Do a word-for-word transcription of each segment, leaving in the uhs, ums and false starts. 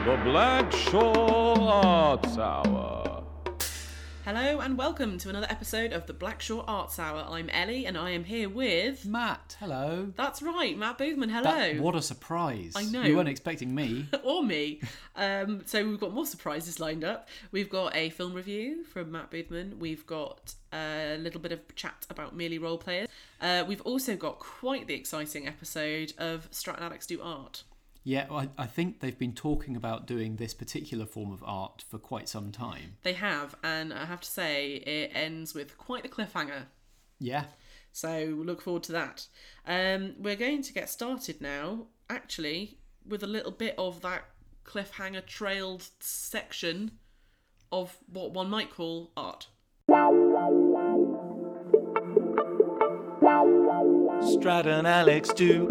The Black Shore Arts Hour. Hello and welcome to another episode of the Black Shore Arts Hour. I'm Ellie and I am here with... Matt, hello. That's right, Matt Boothman, hello. That, what a surprise. I know. You weren't expecting me. Or me. Um, so we've got more surprises lined up. We've got a film review from Matt Boothman. We've got a little bit of chat about merely role players. Uh, we've also got quite the exciting episode of Strat and Alex Do Art. Yeah, I, I think they've been talking about doing this particular form of art for quite some time. They have, and I have to say, it ends with quite the cliffhanger. Yeah. So look forward to that. Um, we're going to get started now, actually, with a little bit of that cliffhanger trailed section of what one might call art. Strat and Alex do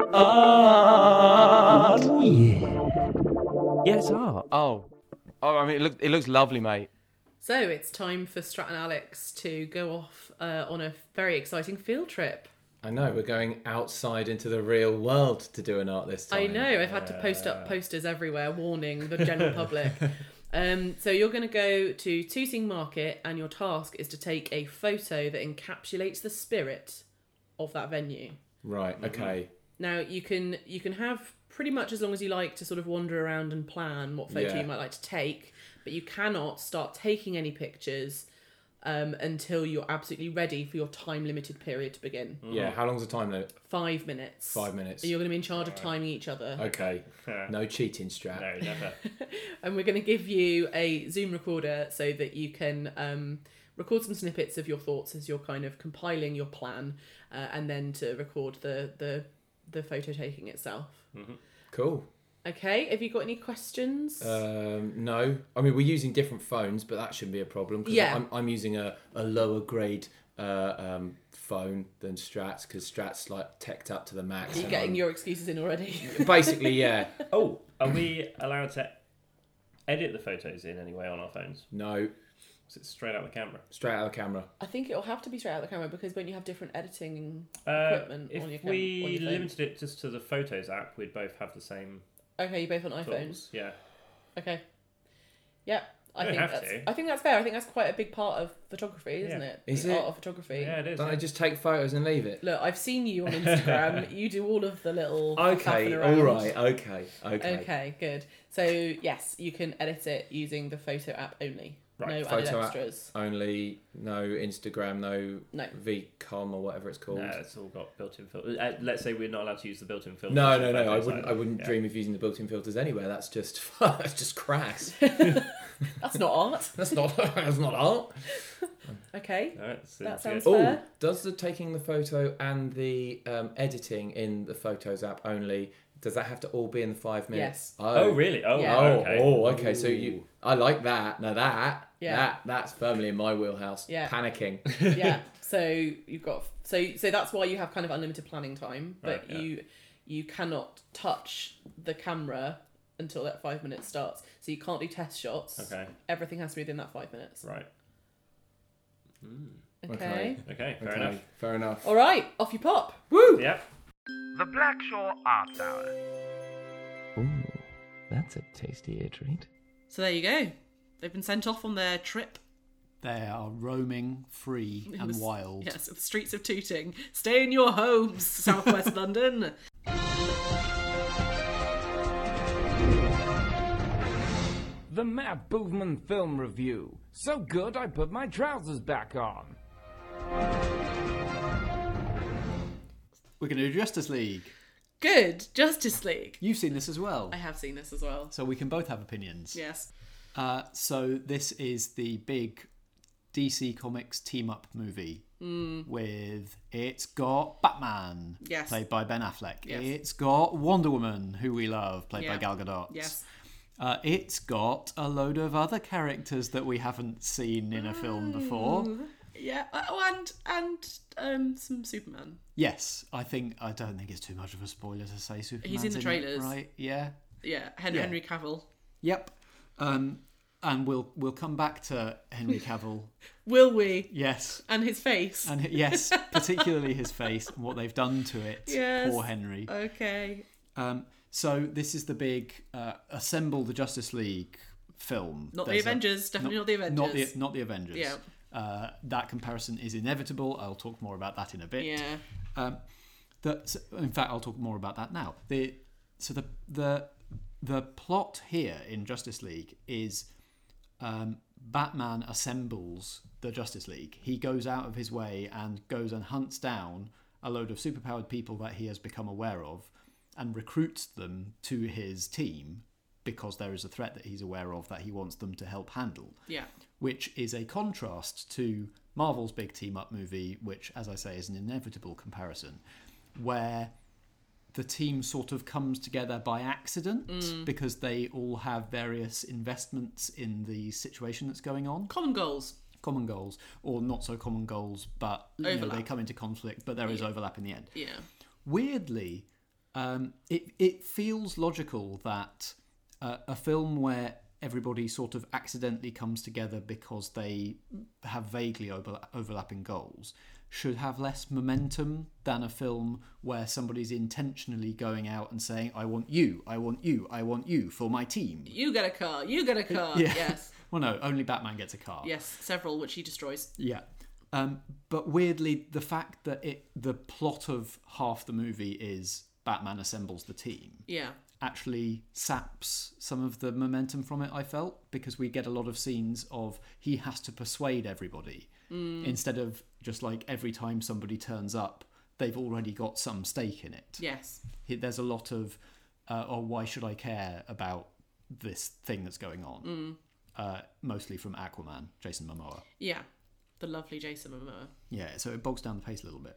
art. Oh, yeah. Yeah, it's art. Oh. Oh, I mean, it, look, it looks lovely, mate. So it's time for Strat and Alex to go off uh, on a very exciting field trip. I know, we're going outside into the real world to do an art this time. I know, I've had to post up posters everywhere warning the general public. Um, so you're going to go to Tooting Market and your task is to take a photo that encapsulates the spirit of that venue. Right, okay. Mm-hmm. Now you can you can have pretty much as long as you like to sort of wander around and plan what photo Yeah. you might like to take, but you cannot start taking any pictures um, until you're absolutely ready for your time limited period to begin. Yeah, how long's the time limit? Five minutes. Five minutes. You're going to be in charge of timing each other. Okay, no cheating, Strat. No, never. And we're going to give you a Zoom recorder so that you can um, record some snippets of your thoughts as you're kind of compiling your plan, uh, and then to record the, the, the photo taking itself. Mm-hmm. Cool. Okay, have you got any questions? Um, no, I mean, we're using different phones, but that shouldn't be a problem. Cause Yeah. I'm, I'm using a, a lower grade uh, um, phone than Strat's, because Strat's like teched up to the max. You're and getting I'm- your excuses in already. Basically, yeah. Oh, are we allowed to edit the photos in any way on our phones? No, Is it straight out the camera? straight out of the camera. I think it'll have to be straight out of the camera because when you have different editing Uh, equipment if on your camera, we on your phone. limited it just to the Photos app, we'd both have the same Okay, you're both on iPhones. tools. Yeah. Okay. Yeah, I You don't think have that's. to. I think that's fair. I think that's quite a big part of photography, isn't Yeah. it? Is the it? art of photography. Yeah, it is. Don't yeah. I just take photos and leave it? Look, I've seen you on Instagram. You do all of the little. Okay, faffing around. all right, okay, okay. Okay, good. So yes, you can edit it using the photo app only. Right, No photo added app. extras. Only no Instagram, no, No. V COM or whatever it's called. No, it's all got built-in filters. Uh, let's say we're not allowed to use the built-in filters. No, on no, no. I photos wouldn't. either. I wouldn't Yeah. dream of using the built-in filters anywhere. That's just that's just crass. That's not art. That's not that's not art. Okay. No, it's- That it's sounds good. Oh, fair. does the taking the photo and the um, editing in the Photos app only? Does that have to all be in the five minutes? Yes. Oh, really? Oh, Yeah. Oh, okay. oh, okay. So you, I like that. Now that, Yeah. that, that's firmly in my wheelhouse. Yeah. Panicking. Yeah. So you've got so so that's why you have kind of unlimited planning time, but Right, yeah. you you cannot touch the camera until that five minutes starts. So you can't do test shots. Okay. Everything has to be within that five minutes. Right. Okay. Okay. Okay, fair Okay, enough. Fair enough. All right. Off you pop. Woo! Yep. The Black Shore Arts Hour. Ooh, that's a tasty treat. So there you go. They've been sent off on their trip. They are roaming free in and the s- wild. Yes, the streets of Tooting. Stay in your homes, southwest London. The Matt Boothman Film Review. So good I put my trousers back on. We're going to do Justice League. Good. Justice League. You've seen this as well. I have seen this as well. So we can both have opinions. Yes. Uh, so this is the big D C Comics team-up movie with, it's got Batman, Yes. played by Ben Affleck. Yes. It's got Wonder Woman, who we love, played Yeah. by Gal Gadot. Yes. Uh, it's got a load of other characters that we haven't seen in a film before. Yeah. Oh, and and um some Superman. Yes, I think I don't think it's too much of a spoiler to say Superman's in the it, trailers. right? Yeah. Yeah. Hen- Yeah. Henry Cavill. Yep. Um, and we'll we'll come back to Henry Cavill. Will we? Yes. And his face. And h- yes, particularly his face and what they've done to it. Yes. Poor Henry. Okay. Um, So this is the big uh, Assemble the Justice League film. Not There's the a- Avengers, definitely not, the Avengers. Not the, not the Avengers. Yeah. Uh, that comparison is inevitable. I'll talk more about that in a bit. Yeah. Um, the, so- in fact, I'll talk more about that now. The so the the the plot here in Justice League is um, Batman assembles the Justice League. He goes out of his way and goes and hunts down a load of superpowered people that he has become aware of and recruits them to his team because there is a threat that he's aware of that he wants them to help handle. Yeah. Which is a contrast to Marvel's big team-up movie, which, as I say, is an inevitable comparison, where the team sort of comes together by accident Mm. because they all have various investments in the situation that's going on. Common goals. Common goals, or not so common goals, but you know, Overlap. they come into conflict, but there is Yeah. overlap in the end. Yeah. Weirdly, um, it, it feels logical that uh, a film where everybody sort of accidentally comes together because they have vaguely overla- overlapping goals should have less momentum than a film where somebody's intentionally going out and saying, I want you, I want you, I want you for my team. You get a car. You get a car. Yeah. Yes. Well, no, only Batman gets a car. Yes. Several, which he destroys. Yeah. Um, but weirdly, the fact that it the plot of half the movie is Batman assembles the team Yeah. actually saps some of the momentum from it, I felt, because we get a lot of scenes of he has to persuade everybody Mm. instead of just like every time somebody turns up, they've already got some stake in it. Yes. He- There's a lot of, uh, oh, why should I care about this thing that's going on? Mm. Uh, mostly from Aquaman, Jason Momoa. Yeah. The lovely Jason Momoa. Yeah, so it bogs down the pace a little bit.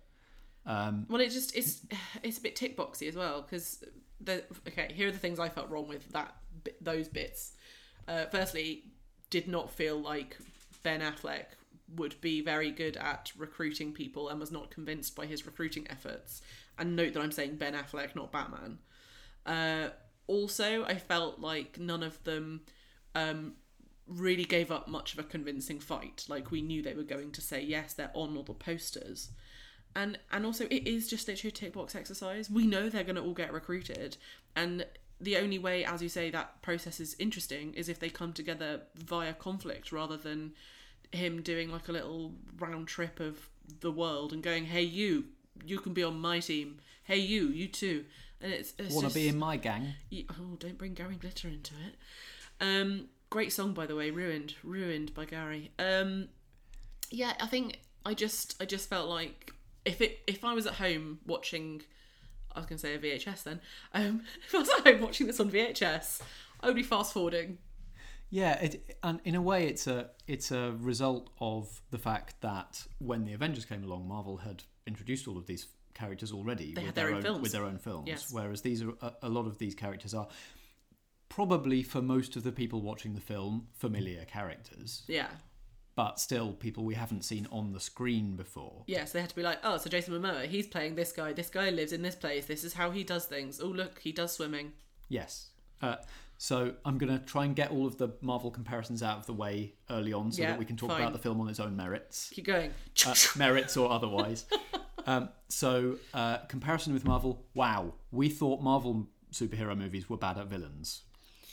Um, Well, it just it's it's a bit tick boxy as well because the okay here are the things I felt wrong with that bit- those bits. Uh, firstly, did not feel like Ben Affleck would be very good at recruiting people and was not convinced by his recruiting efforts. And note that I'm saying Ben Affleck, not Batman. Uh, also, I felt like none of them um, really gave up much of a convincing fight. Like we knew they were going to say yes, they're on all the posters. And and also it is just literally a tick box exercise. We know they're going to all get recruited. And the only way, as you say, that process is interesting is if they come together via conflict rather than him doing like a little round trip of the world and going, hey, you, you can be on my team. Hey, you, you too. And it's, it's Want to just, be in my gang? Yeah, oh, don't bring Gary Glitter into it. Um, great song, by the way. Ruined, ruined by Gary. Um, yeah, I think I just, I just felt like if it, if I was at home watching, I was going to say a V H S then. Um, if I was at home watching this on V H S, I would be fast forwarding. Yeah, it, and in a way, it's a it's a result of the fact that when the Avengers came along, Marvel had introduced all of these characters already They with had their own films. with their own films. Yes. Whereas these are a, a lot of these characters are probably for most of the people watching the film familiar characters, Yeah. but still people we haven't seen on the screen before. Yeah, so they had to be like, oh, so Jason Momoa, he's playing this guy. This guy lives in this place. This is how he does things. Oh, look, he does swimming. Yes. Uh, so I'm going to try and get all of the Marvel comparisons out of the way early on so Yeah, that we can talk fine. about the film on its own merits. Keep going. Uh, merits or otherwise. Um, so, uh, comparison with Marvel. Wow, we thought Marvel superhero movies were bad at villains.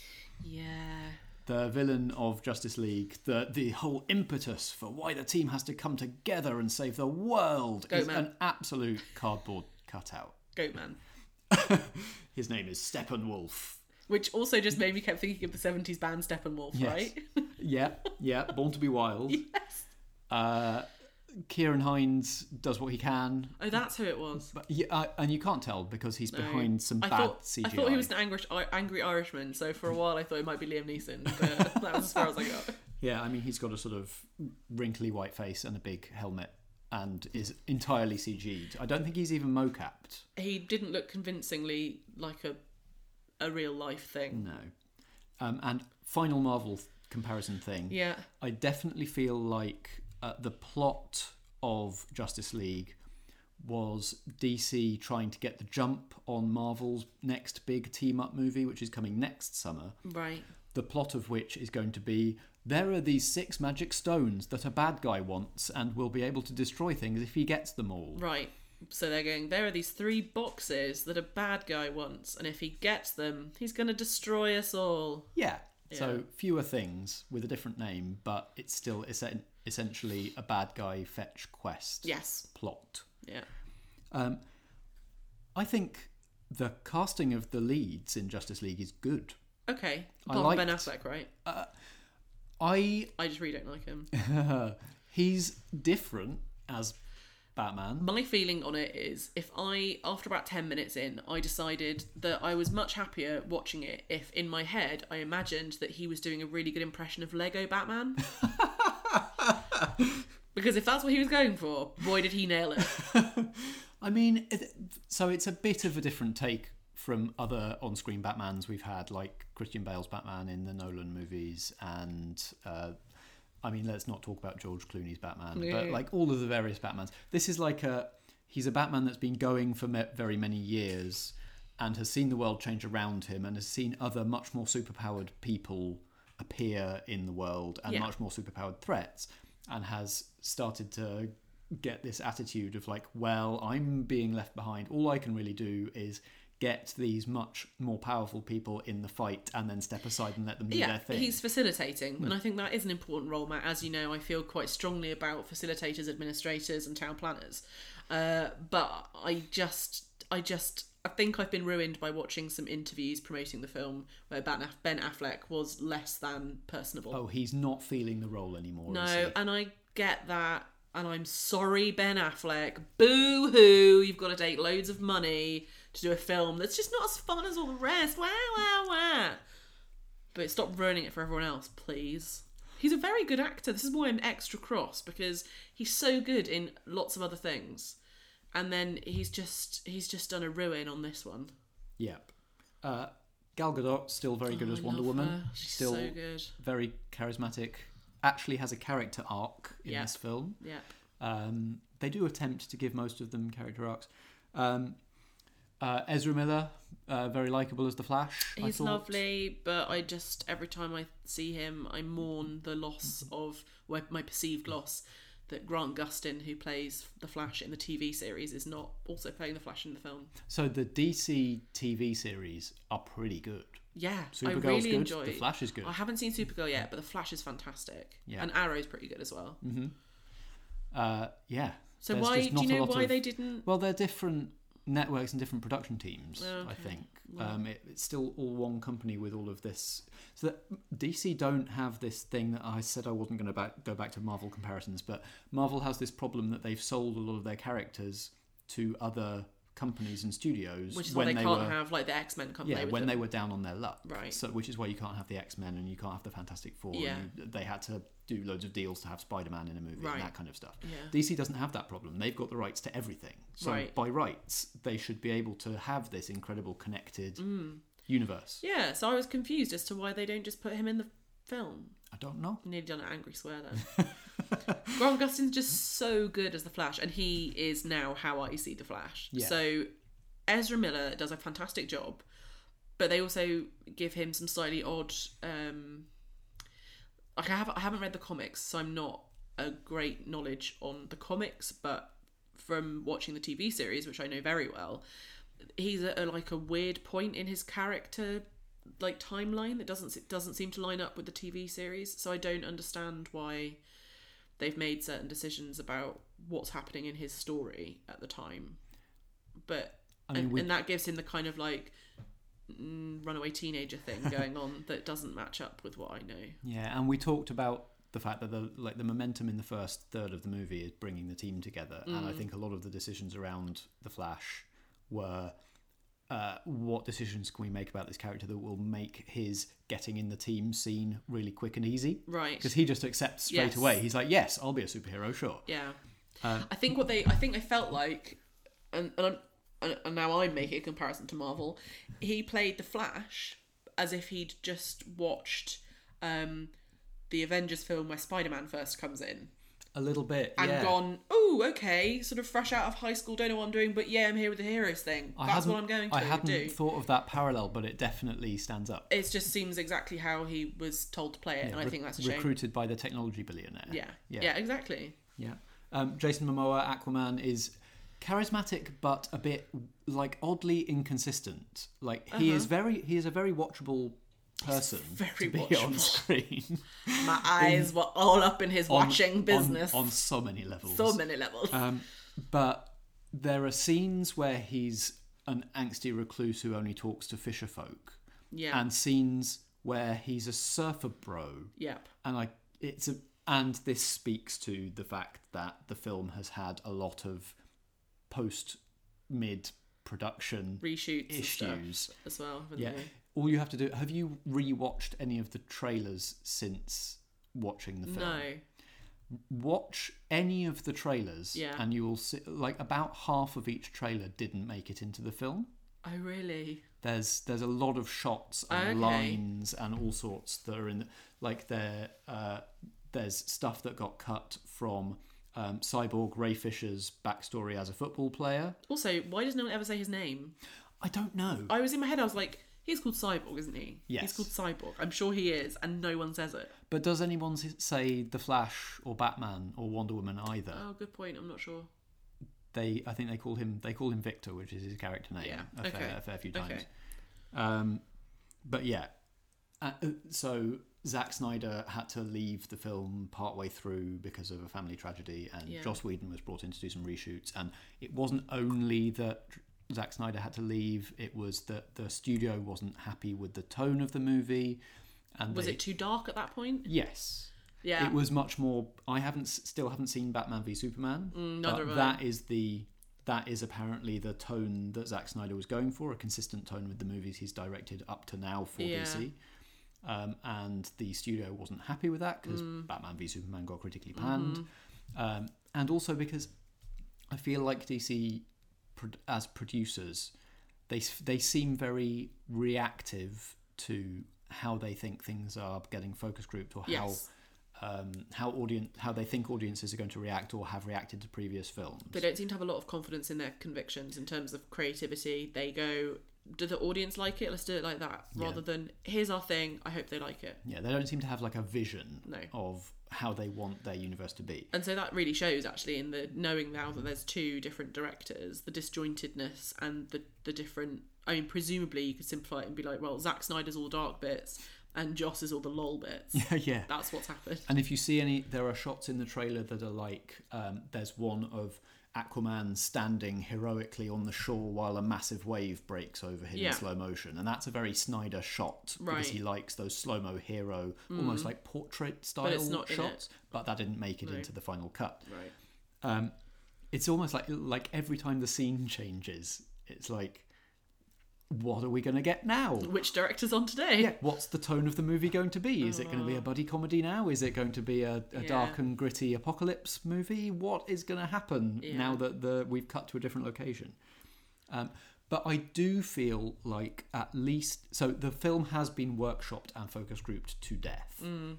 Yeah. The villain of Justice League, the the whole impetus for why the team has to come together and save the world Goat is Man. an absolute cardboard cutout. Goatman. His name is Steppenwolf. Which also just made me kept thinking of the seventies band Steppenwolf, Yes. right? Yeah, yeah, Born to be Wild. Yes. Uh, Kieran Hines does what he can. Oh, that's who it was. But yeah, uh, and you can't tell because he's No. behind some I bad thought, C G I. I thought he was an angry, angry Irishman, so for a while I thought it might be Liam Neeson, but that was as far as I got. Yeah, I mean, he's got a sort of wrinkly white face and a big helmet and is entirely C G'd. I don't think he's even mocapped. He didn't look convincingly like a a real life thing. No. Um, and final Marvel th- comparison thing. Yeah. I definitely feel like uh, the plot of Justice League was D C trying to get the jump on Marvel's next big team-up movie, which is coming next summer. Right. The plot of which is going to be, there are these six magic stones that a bad guy wants and will be able to destroy things if he gets them all. Right. So they're going, there are these three boxes that a bad guy wants, and if he gets them, he's going to destroy us all. Yeah. Yeah. So fewer things with a different name, but it's still essen- essentially a bad guy fetch quest Yes. plot. Yeah. Um, I think the casting of the leads in Justice League is good. Okay. I Apart from Ben liked- Affleck, right? I I just really don't like him. he's different as Batman. My feeling on it is, if I, after about ten minutes in, I decided that I was much happier watching it if, in my head, I imagined that he was doing a really good impression of Lego Batman. Because if that's what he was going for, boy, did he nail it. I mean, it- so it's a bit of a different take from other on-screen Batmans we've had, like Christian Bale's Batman in the Nolan movies, and uh, I mean, let's not talk about George Clooney's Batman, Yeah. but like all of the various Batmans. This is like a he's a Batman that's been going for me- very many years and has seen the world change around him and has seen other much more superpowered people appear in the world and Yeah. much more superpowered threats, and has started to get this attitude of like, well, I'm being left behind. All I can really do is get these much more powerful people in the fight and then step aside and let them do Yeah, their thing. he's facilitating, and I think that is an important role, Matt. As you know, I feel quite strongly about facilitators, administrators, and town planners. Uh, but I just, I just, I think I've been ruined by watching some interviews promoting the film where Ben Aff- Ben Affleck was less than personable. Oh, he's not feeling the role anymore. is no, he? and I get that, and I'm sorry, Ben Affleck. Boo hoo! You've got to take loads of money to do a film that's just not as fun as all the rest. Wow, wow, wow. But stop ruining it for everyone else, please. He's a very good actor. This is why I'm extra cross, because he's so good in lots of other things, and then he's just he's just done a ruin on this one. Yep. Uh, Gal Gadot still very good Oh, as I Wonder love Woman. her. She's Still so good. very charismatic. Actually has a character arc in Yeah. this film. Yep. Um, they do attempt to give most of them character arcs. Um, uh, Ezra Miller, uh, very likable as the Flash. I He's thought. lovely, but I just, every time I see him, I mourn the loss of, well, my perceived loss, that Grant Gustin, who plays the Flash in the T V series, is not also playing the Flash in the film. So the D C T V series are pretty good. Yeah, I Supergirl's really good. enjoy The Flash is good. I haven't seen Supergirl yet, but the Flash is fantastic. Yeah. And Arrow's pretty good as well. Uh, yeah. So There's why just do not you a know lot why of- they didn't? Well, they're different networks and different production teams. Oh, I okay. think um, it, it's still all one company with all of this. So that D C don't have this thing that I said I wasn't going to back, go back to Marvel comparisons, but Marvel has this problem that they've sold a lot of their characters to other companies and studios, Which is why when they they can't were, have like the X-Men come yeah, play with when them. they were down on their luck. Right. So, which is why you can't have the X-Men and you can't have the Fantastic Four. Yeah. And you, they had to do loads of deals to have Spider-Man in a movie Right. and that kind of stuff. Yeah. D C doesn't have that problem. They've got the rights to everything. So Right. by rights, they should be able to have this incredible connected Mm. universe. Yeah, so I was confused as to why they don't just put him in the film. I don't know. I nearly done an angry swear then. Grant Gustin's just so good as the Flash, and he is now how I see the Flash. Yeah. So Ezra Miller does a fantastic job, but they also give him some slightly odd. Um, like I have, I haven't read the comics, so I'm not a great knowledge on the comics, but from watching the T V series, which I know very well, he's at a, like a weird point in his character like timeline that doesn't it doesn't seem to line up with the T V series. So I don't understand why they've made certain decisions about what's happening in his story at the time. But I mean, and, we- and that gives him the kind of like mm, runaway teenager thing going on that doesn't match up with what I know. Yeah, and we talked about the fact that the like the momentum in the first third of the movie is bringing the team together, and Mm. I think a lot of the decisions around the Flash were uh, what decisions can we make about this character that will make his getting in the team scene really quick and easy? Right. Because he just accepts straight Yes. away. He's like, yes, I'll be a superhero, sure. Yeah. Um, I think what they, I think I felt like, and and, I'm, and and now I'm making a comparison to Marvel. He played the Flash as if he'd just watched um, the Avengers film where Spider-Man first comes in, a little bit, and yeah. gone, oh, okay, sort of fresh out of high school, don't know what I'm doing, but yeah, I'm here with the heroes thing. I That's what hadn't- I'm going to I hadn't do. thought of that parallel, but it definitely stands up. It just seems exactly how he was told to play it, and I Re- think that's a shame. recruited by the technology billionaire. Yeah. yeah, yeah, exactly. yeah. Um, Jason Momoa, Aquaman, is charismatic, but a bit like oddly inconsistent. Like he Uh-huh. is very, he is a very watchable person very to be watchable. on screen. My eyes were all up in his On- watching on- business. on, so many levels. so many levels. Um, but there are scenes where he's an angsty recluse who only talks to fisher folk, yeah. and scenes where he's a surfer bro. Yep. And I, it's a, and this speaks to the fact that the film has had a lot of post mid production Reshoots and stuff issues as well. haven't Yeah. they? All you have to do. Have you rewatched any of the trailers since watching the film? No. Watch any of the trailers, Yeah. and you will see like about half of each trailer didn't make it into the film. Oh, really? There's there's a lot of shots and Okay. lines and all sorts that are in the, like there uh, there's stuff that got cut from um, Cyborg Ray Fisher's backstory as a football player. Also, why does no one ever say his name? I don't know. I was in my head, I was like, he's called Cyborg, isn't he? Yes. He's called Cyborg. I'm sure he is, and no one says it. But does anyone s- say the Flash or Batman or Wonder Woman either? Oh, good point. I'm not sure. They I think they call him they call him Victor, which is his character name, Yeah, a, okay. fair, a fair few times. Okay. Um, but yeah, uh, uh, so Zack Snyder had to leave the film partway through because of a family tragedy, and Yeah. Joss Whedon was brought in to do some reshoots. And it wasn't only that Zack Snyder had to leave; it was that the studio wasn't happy with the tone of the movie. And Was they- it too dark at that point? Yes. Yeah. It was much more. I haven't still haven't seen Batman v Superman, Mm, neither but have I. that is the that is apparently the tone that Zack Snyder was going for, a consistent tone with the movies he's directed up to now for Yeah. D C. Um, and the studio wasn't happy with that because Mm. Batman v Superman got critically panned, Mm-hmm. um, and also because I feel like D C pro- as producers, they s- they seem very reactive to how they think things are getting focus grouped, or Yes. how um, how audience how they think audiences are going to react or have reacted to previous films. They don't seem to have a lot of confidence in their convictions in terms of creativity. They go, do the audience like it? Let's do it like that. Yeah. Rather than, here's our thing, I hope they like it. Yeah, they don't seem to have like a vision No. of how they want their universe to be. And so that really shows actually in the knowing now that there's two different directors, the disjointedness and the, the different, I mean, presumably you could simplify it and be like, well, Zack Snyder's all dark bits and Joss is all the lol bits. Yeah, yeah. That's what's happened. And if you see any, there are shots in the trailer that are like, um, there's one of Aquaman standing heroically on the shore while a massive wave breaks over him Yeah. in slow motion. And that's a very Snyder shot because Right. he likes those slow-mo hero, almost like portrait style But it's not in shots. it. But that didn't make it No. into the final cut. Right. Um, it's almost like like every time the scene changes, it's like, what are we going to get now? Which director's on today? Yeah, what's the tone of the movie going to be? Is it going to be a buddy comedy now? Is it going to be a, a Yeah. dark and gritty apocalypse movie? What is going to happen Yeah. now that the we've cut to a different location? Um, but I do feel like at least so the film has been workshopped and focus grouped to death, Mm.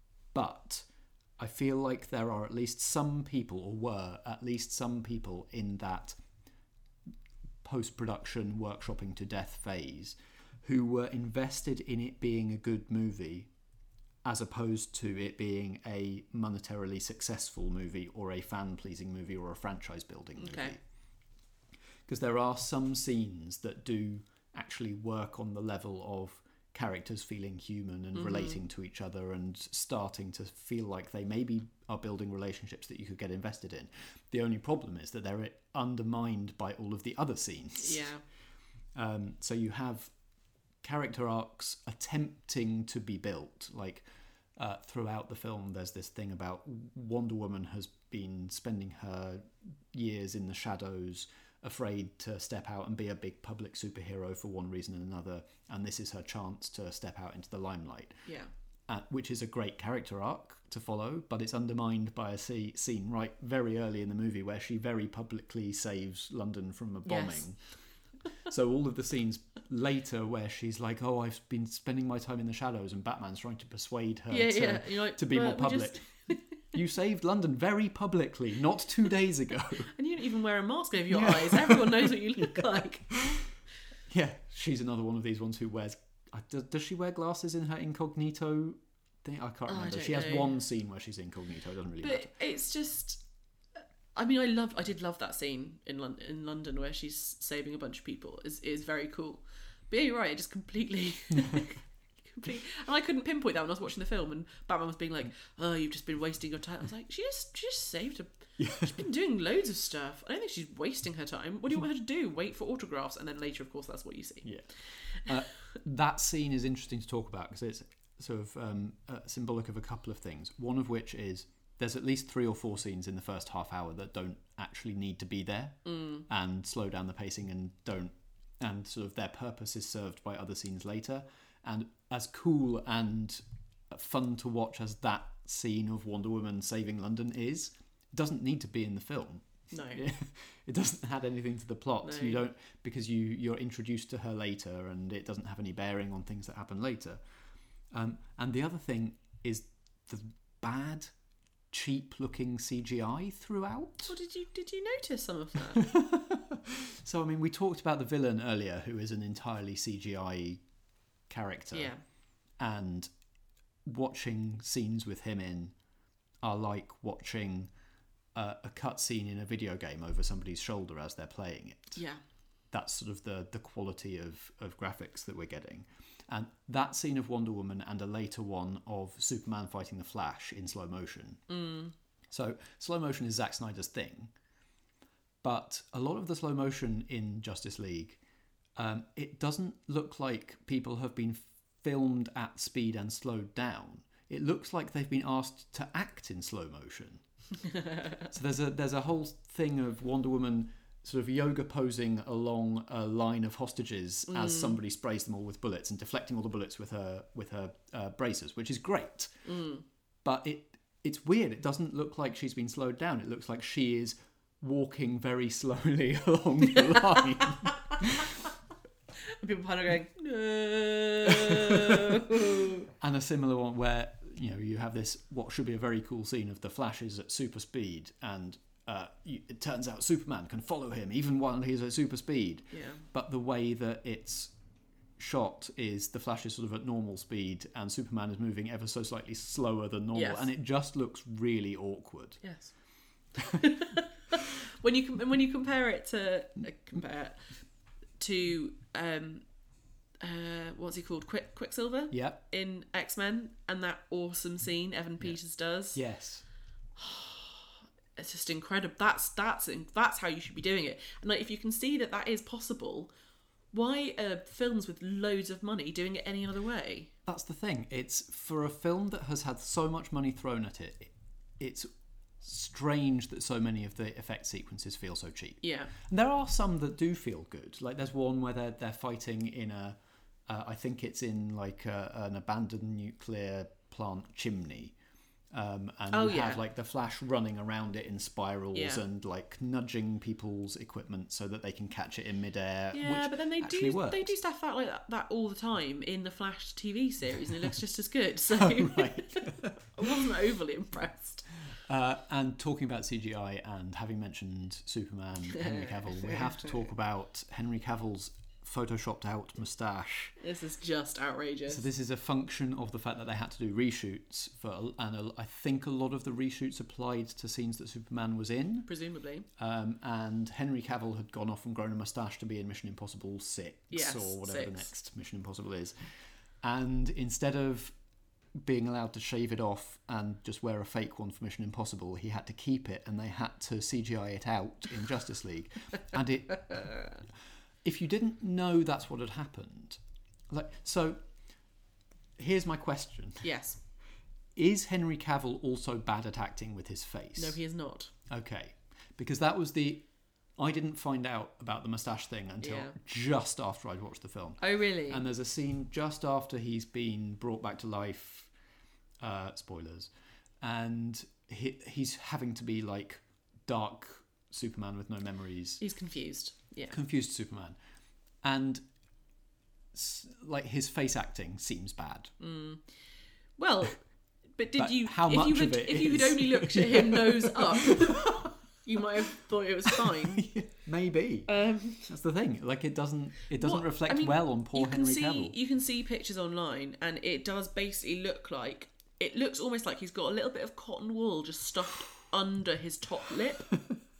but I feel like there are at least some people, or were at least some people in that post-production workshopping to death phase who were invested in it being a good movie as opposed to it being a monetarily successful movie or a fan-pleasing movie or a franchise-building movie. Okay. Because there are some scenes that do actually work on the level of characters feeling human and Mhm. relating to each other and starting to feel like they maybe are building relationships that you could get invested in. The only problem is that they're undermined by all of the other scenes. Yeah. Um, so you have character arcs attempting to be built. Like uh, throughout the film, there's this thing about Wonder Woman has been spending her years in the shadows, afraid to step out and be a big public superhero for one reason and another, and this is her chance to step out into the limelight. Yeah. Uh, which is a great character arc to follow, but it's undermined by a see- scene right very early in the movie where she very publicly saves London from a bombing. Yes. So all of the scenes later where she's like, oh, I've been spending my time in the shadows, and Batman's trying to persuade her Yeah, to, yeah. You're like, to be "Well, more we public. just-" You saved London very publicly, not two days ago. And you don't even wear a mask over your Yeah. eyes. Everyone knows what you look like. Yeah, she's another one of these ones who wears... uh, Does, does she wear glasses in her incognito thing? I can't Oh, I remember. don't she has know. one scene where she's incognito. It doesn't really But matter. it's just, I mean, I loved, I did love that scene in London, in London where she's saving a bunch of people. Is is very cool. But yeah, you're right. It just completely, complete. And I couldn't pinpoint that when I was watching the film, and Batman was being like, "Oh, you've just been wasting your time." I was like, "She just, she just saved a. She's been doing loads of stuff. I don't think she's wasting her time. What do you want her to do? Wait for autographs?" And then later, of course, that's what you see. Yeah, uh, that scene is interesting to talk about because it's sort of um, uh, symbolic of a couple of things. One of which is there's at least three or four scenes in the first half hour that don't actually need to be there mm. and slow down the pacing and don't, and sort of their purpose is served by other scenes later. And as cool and fun to watch as that scene of Wonder Woman saving London is, it doesn't need to be in the film. No, it doesn't add anything to the plot. No. You don't, because you you're introduced to her later, and it doesn't have any bearing on things that happen later. Um, and the other thing is the bad, cheap-looking C G I throughout. Well, did you did you notice some of that? So, I mean, we talked about the villain earlier, who is an entirely C G I character. Yeah. And watching scenes with him in are like watching uh, a cutscene in a video game over somebody's shoulder as they're playing it. Yeah. That's sort of the, the quality of, of graphics that we're getting. And that scene of Wonder Woman and a later one of Superman fighting the Flash in slow motion. Mm. So slow motion is Zack Snyder's thing. But a lot of the slow motion in Justice League, um, it doesn't look like people have been filmed at speed and slowed down. It looks like they've been asked to act in slow motion. So there's a there's a whole thing of Wonder Woman sort of yoga posing along a line of hostages mm. as somebody sprays them all with bullets and deflecting all the bullets with her with her uh, bracers, which is great. Mm. But it it's weird. It doesn't look like she's been slowed down. It looks like she is walking very slowly along the line. And people kind of going, no. And a similar one where, you know, you have this, what should be a very cool scene of the Flashes at super speed, and uh, you, it turns out Superman can follow him even while he's at super speed. Yeah. But the way that it's shot is the Flash is sort of at normal speed and Superman is moving ever so slightly slower than normal, Yes. and it just looks really awkward. Yes. when you com- when you compare it to uh, compare it to um uh what's he called Quick Quicksilver Yeah. in X-Men, and that awesome scene Evan Peters does, Yes. it's just incredible. That's that's that's how you should be doing it. And like, if you can see that that is possible, why are films with loads of money doing it any other way? That's the thing. It's for a film that has had so much money thrown at it, it's strange that so many of the effect sequences feel so cheap. Yeah. And there are some that do feel good. Like there's one where they're they're fighting in a, uh, I think it's in like a, an abandoned nuclear plant chimney, um, and Oh, you yeah. have like the Flash running around it in spirals Yeah. and like nudging people's equipment so that they can catch it in midair. Yeah, which but then they actually do works. they do stuff out like that, that all the time in the Flash T V series, and it looks just as good. So Oh, right. I wasn't overly impressed. Uh, and talking about C G I and having mentioned Superman, Henry Cavill, we have to talk about Henry Cavill's photoshopped out moustache. This is just outrageous. So this is a function of the fact that they had to do reshoots for, and a, I think a lot of the reshoots applied to scenes that Superman was in. Presumably. Um, and Henry Cavill had gone off and grown a moustache to be in Mission Impossible six Yes, or whatever six. the next Mission Impossible is. And instead of being allowed to shave it off and just wear a fake one for Mission Impossible, he had to keep it, and they had to C G I it out in Justice League. And it, if you didn't know that's what had happened, like, so here's my question. Yes. Is Henry Cavill also bad at acting with his face? No, he is not. Okay. Because that was the... I didn't find out about the moustache thing until Yeah. just after I'd watched the film. Oh, really? And there's a scene just after he's been brought back to life, uh, spoilers, and he, he's having to be like dark Superman with no memories. He's confused. Yeah. Confused Superman. And s- like his face acting seems bad. Mm. Well, but did But you... how if much you of had, it If you had is? only looked at him nose up... You might have thought it was fine. Maybe. Um, That's the thing. Like it doesn't it doesn't What- reflect I mean, well on poor you can Henry see, Cavill. You can see pictures online, and it does basically look like... It looks almost like he's got a little bit of cotton wool just stuffed under his top lip.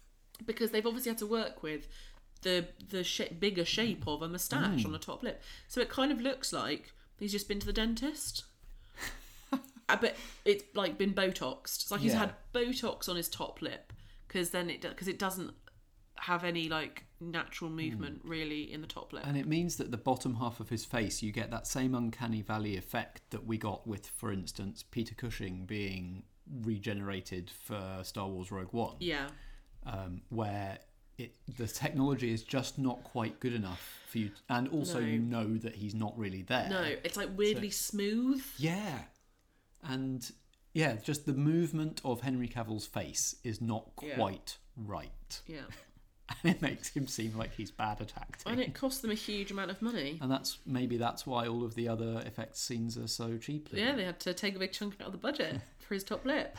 because they've obviously had to work with the the sh- bigger shape of a moustache Mm. on the top lip, so it kind of looks like he's just been to the dentist. uh, but it's like been Botoxed. It's like he's Yeah. had Botox on his top lip because then it because it doesn't have any like natural movement really in the top lip. And it means that the bottom half of his face, you get that same uncanny valley effect that we got with, for instance, Peter Cushing being regenerated for Star Wars Rogue One. Yeah. Um, where it the technology is just not quite good enough for you, and also No. you know that he's not really there. No, it's like weirdly smooth. Yeah, and yeah, just the movement of Henry Cavill's face is not Yeah. quite right. Yeah. And it makes him seem like he's bad at acting. And it cost them a huge amount of money. And that's maybe that's why all of the other effects scenes are so cheaply. Yeah, they had to take a big chunk out of the budget for his top lip.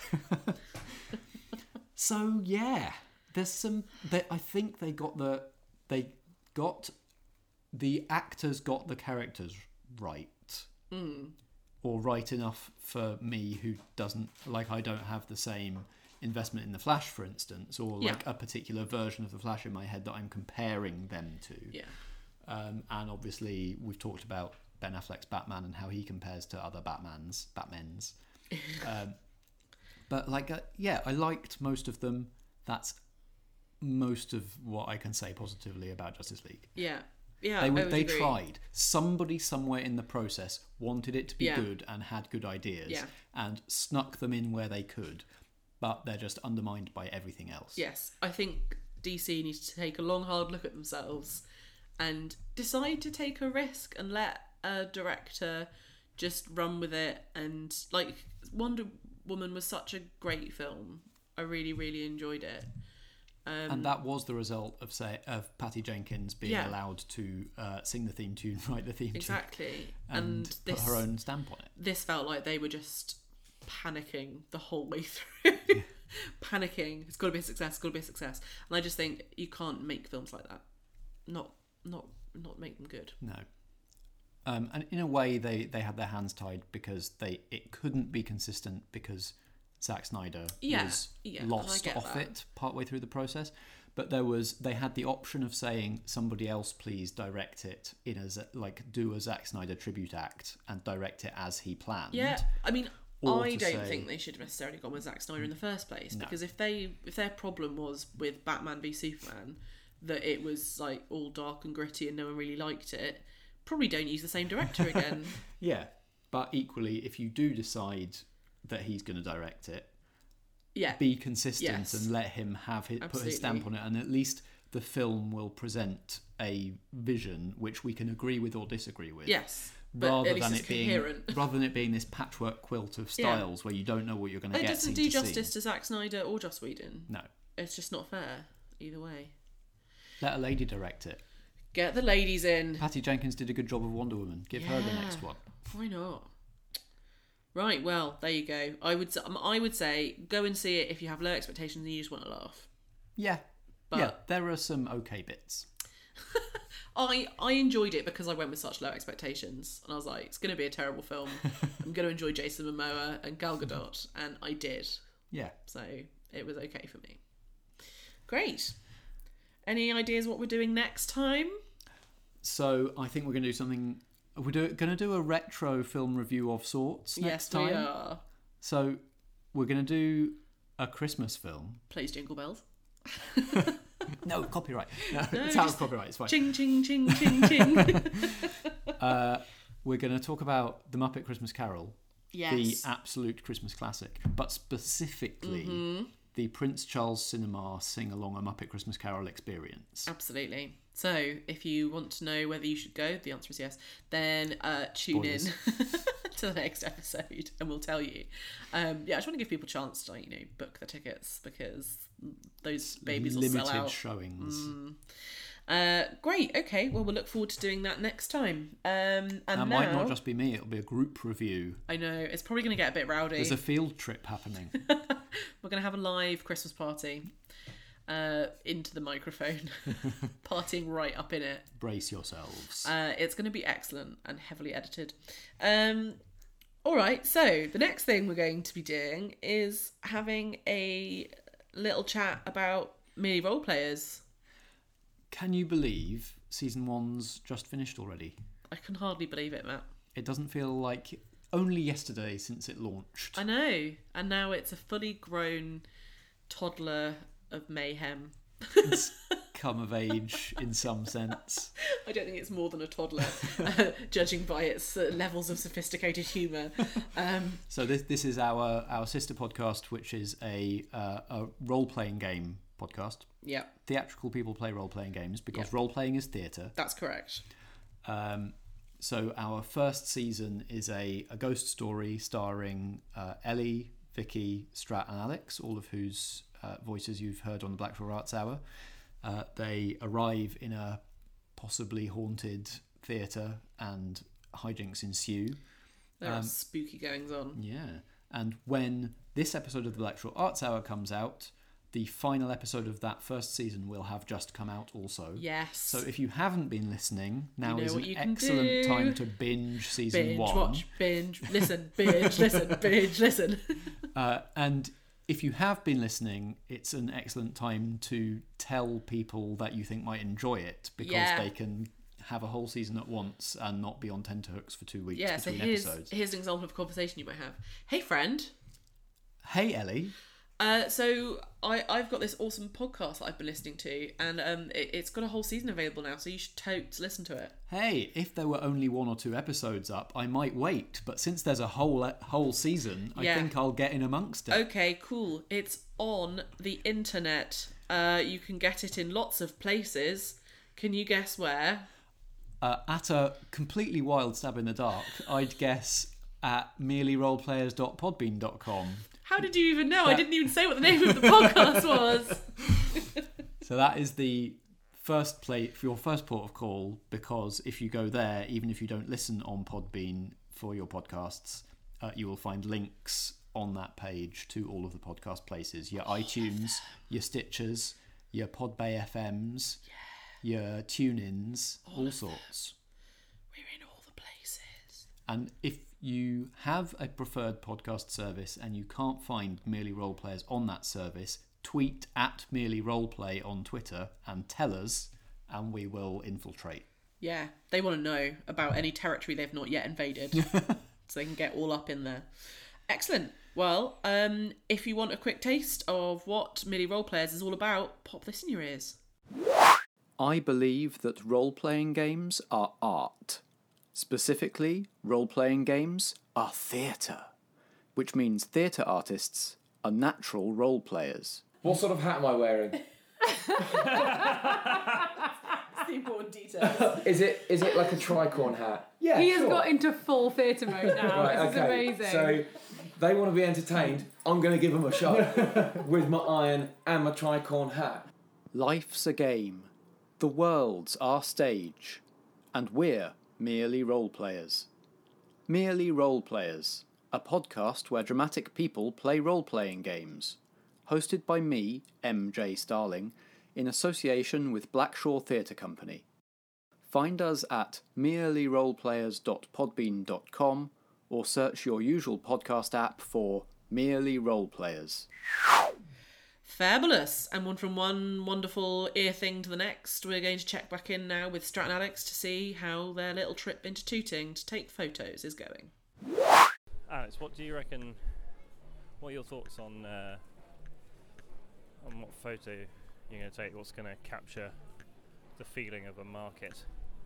So yeah, there's some. They, I think they got the they got the actors got the characters right, Mm. or right enough for me who doesn't like. I don't have the same investment in the Flash, for instance, or like Yeah. a particular version of the Flash in my head that I'm comparing them to. Yeah. Um, and obviously, we've talked about Ben Affleck's Batman and how he compares to other Batmans, Batmen's. um, but like, uh, yeah, I liked most of them. That's most of what I can say positively about Justice League. Yeah. Yeah. They I would, would they agree. tried. Somebody somewhere in the process wanted it to be Yeah. good and had good ideas, Yeah. and snuck them in where they could, but they're just undermined by everything else. Yes, I think D C needs to take a long, hard look at themselves and decide to take a risk and let a director just run with it. And like Wonder Woman was such a great film. I really, really enjoyed it. Um, And that was the result of say of Patty Jenkins being Yeah. allowed to uh, sing the theme tune, write the theme exactly. tune, and, And, put this her own stamp on it. this felt like they were just panicking the whole way through. Panicking. It's got to be a success. It's got to be a success. And I just think you can't make films like that. Not, not, not make them good. No. Um, and in a way, they, they had their hands tied because they it couldn't be consistent because Zack Snyder Yeah, was yeah, and I lost get off that. it partway through the process. But there was they had the option of saying somebody else please direct it in as a, like do a Zack Snyder tribute act and direct it as he planned. Yeah, I mean, Or I to don't say- think they should have necessarily gone with Zack Snyder in the first place No. because if they if their problem was with Batman v Superman that it was like all dark and gritty and no one really liked it, probably don't use the same director again. Yeah, but equally, if you do decide that he's going to direct it, Yeah, be consistent Yes. and let him have his, put his stamp on Absolutely. it, and at least the film will present a vision which we can agree with or disagree with. yes, but Rather at least than it's it being coherent. rather than it being this patchwork quilt of Yeah. styles where you don't know what you're going to It get. doesn't scene do to scene. justice to Zack Snyder or Joss Whedon. No, It's just not fair either way. let a lady direct it. Get the ladies in. Patty Jenkins did a good job of Wonder Woman. Give her the Yeah. next one. Why not? Right, well, there you go. I would, s- um, I would say go and see it if you have low expectations and you just want to laugh. Yeah, But- yeah. There are some okay bits. I I enjoyed it because I went with such low expectations, and I was like, it's going to be a terrible film. I'm going to enjoy Jason Momoa and Gal Gadot, and I did. Yeah. So it was okay for me. Great. Any ideas what we're doing next time? So I think we're going to do something. We're do, going to do a retro film review of sorts next yes, time. we are. So we're going to do a Christmas film. Plays Jingle Bells. No, copyright. No, No, it's out just of copyright. It's fine. Ching, ching, ching, ching, ching. Uh, we're going to talk about The Muppet Christmas Carol, Yes. the absolute Christmas classic, but specifically Mm-hmm. the Prince Charles Cinema Sing Along a Muppet Christmas Carol experience. Absolutely. So, if you want to know whether you should go, the answer is yes. Then uh, tune Spoilers. in to the next episode, and we'll tell you. Um, yeah, I just want to give people a chance to, you know, book the tickets because those babies will Limited sell out. showings. Uh, great. Okay. Well, we'll look forward to doing that next time. Um, and That now, might not just be me, it'll be a group review. I know it's probably going to get a bit rowdy. There's a field trip happening. We're going to have a live Christmas party uh, into the microphone, partying right up in it. Brace yourselves. Uh, it's going to be excellent and heavily edited. Um, all right, so the next thing we're going to be doing is having a little chat about Merely Role Players. Can you believe season one's just finished already? I can hardly believe it, Matt. It doesn't feel like only yesterday since it launched. I know. And now it's a fully grown toddler of mayhem. It's come of age in some sense. I don't think it's more than a toddler, uh, judging by its uh, levels of sophisticated humour. Um, So this this is our our sister podcast, which is a uh, a role playing game podcast. yeah, Theatrical people play role playing games because Yeah. role playing is theatre. that's correct. Um, so our first season is a, a ghost story starring uh, Ellie, Vicky, Strat, and Alex, all of whose uh, voices you've heard on the Blackshaw Arts Hour. Uh, they arrive in a possibly haunted theatre and hijinks ensue. There are Um, spooky goings on. Yeah. And when this episode of the Blackshaw Arts Hour comes out, the final episode of that first season will have just come out also. Yes. So if you haven't been listening, now know is what an you can excellent do. time to binge season binge, one. watch, binge, listen, binge, listen, binge, listen. Uh, and if you have been listening, it's an excellent time to tell people that you think might enjoy it because Yeah. they can have a whole season at once and not be on tenterhooks for two weeks Yeah, so between here's, episodes. here's an example of a conversation you might have. Hey, friend. Hey, Ellie. Uh, so I, I've got this awesome podcast that I've been listening to, and um, it, it's got a whole season available now, so you should totes listen to it. Hey, if there were only one or two episodes up, I might wait. But since there's a whole whole season, I Yeah. think I'll get in amongst it. Okay, cool. It's on the internet. Uh, you can get it in lots of places. Can you guess where? Uh, at a completely wild stab in the dark, I'd guess at merely roleplayers dot podbean dot com. How did you even know? I didn't even say what the name of the podcast was. So that is the first play for your first port of call, because if you go there, even if you don't listen on Podbean for your podcasts, uh, you will find links on that page to all of the podcast places. Your iTunes, your Stitchers, your Podbay F Ms, your TuneIns, all sorts. We're in all the places. And if you have a preferred podcast service and you can't find Merely Roleplayers on that service, tweet at Merely Roleplay on Twitter and tell us, and we will infiltrate. Yeah, they want to know about any territory they've not yet invaded, so they can get all up in there. Excellent. Well, um, if you want a quick taste of what Merely Roleplayers is all about, pop this in your ears. I believe that role-playing games are art. Specifically, role-playing games are theatre, which means theatre artists are natural role players. What sort of hat am I wearing? That's the important details. Is it is it like a tricorn hat? Yeah, He has sure. got into full theatre mode now. Right, this okay. is amazing. So they want to be entertained. I'm going to give them a shot with my iron and my tricorn hat. Life's a game. The world's our stage. And we're merely role players. Merely Role Players, a podcast where dramatic people play role-playing games. Hosted by me, M J Starling, in association with Blackshaw Theatre Company. Find us at merely roleplayers dot podbean dot com or search your usual podcast app for Merely Roleplayers. Fabulous. And one from one wonderful ear thing to the next, we're going to check back in now with Strat and Alex to see how their little trip into Tooting to take photos is going. Alex, what do you reckon? What are your thoughts on uh, on what photo you're going to take? What's going to capture the feeling of a market?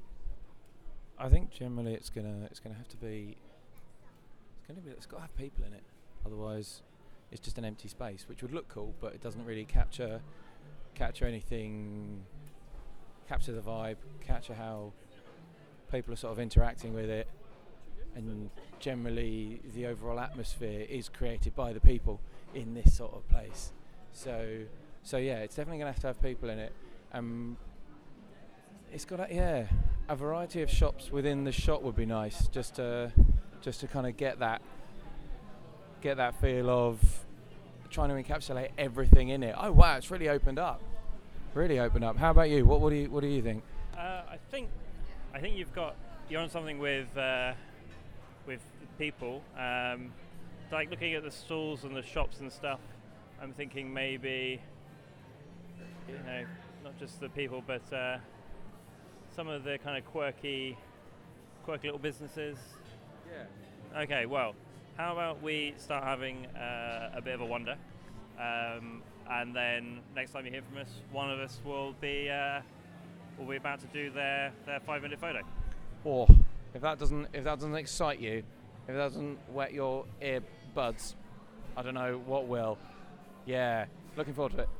I think generally it's gonna it's gonna have to be it's gonna be it's got to have people in it. Otherwise, it's just an empty space, which would look cool, but it doesn't really capture capture anything, capture the vibe, capture how people are sort of interacting with it, and generally the overall atmosphere is created by the people in this sort of place. So, so yeah, it's definitely going to have to have people in it. Um, it's got a, yeah, a variety of shops within the shop would be nice, just to just to kind of get that. get that feel of trying to encapsulate everything in it. Oh wow, it's really opened up. Really opened up. How about you? What, what do you what do you think? Uh, I think I think you've got you're on something with uh, with people. Um, like looking at the stalls and the shops and stuff, I'm thinking maybe you know, not just the people, but uh, some of the kind of quirky, quirky little businesses. Yeah. Okay, well, how about we start having uh, a bit of a wander, um, and then next time you hear from us, one of us will be uh, will be about to do their, their five minute photo. Or if that doesn't if that doesn't excite you, if that doesn't wet your earbuds, I don't know what will. Yeah, looking forward to it.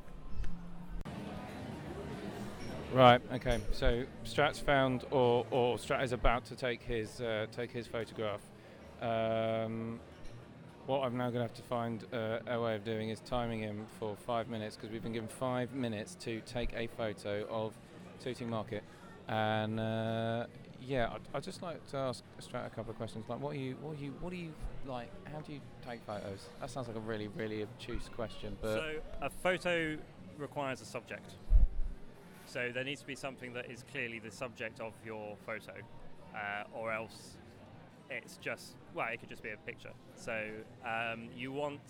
Right. Okay. So Strat's found, or or Strat is about to take his uh, take his photograph. Um, what I'm now going to have to find uh, a way of doing is timing him for five minutes because we've been given five minutes to take a photo of Tooting Market, and uh, yeah, I'd, I'd just like to ask Strat a couple of questions. Like, what are you, what are you, what do you like? How do you take photos? That sounds like a really, really obtuse question, but So a photo requires a subject. So there needs to be something that is clearly the subject of your photo, uh, or else it's just, well, it could just be a picture. So um, you want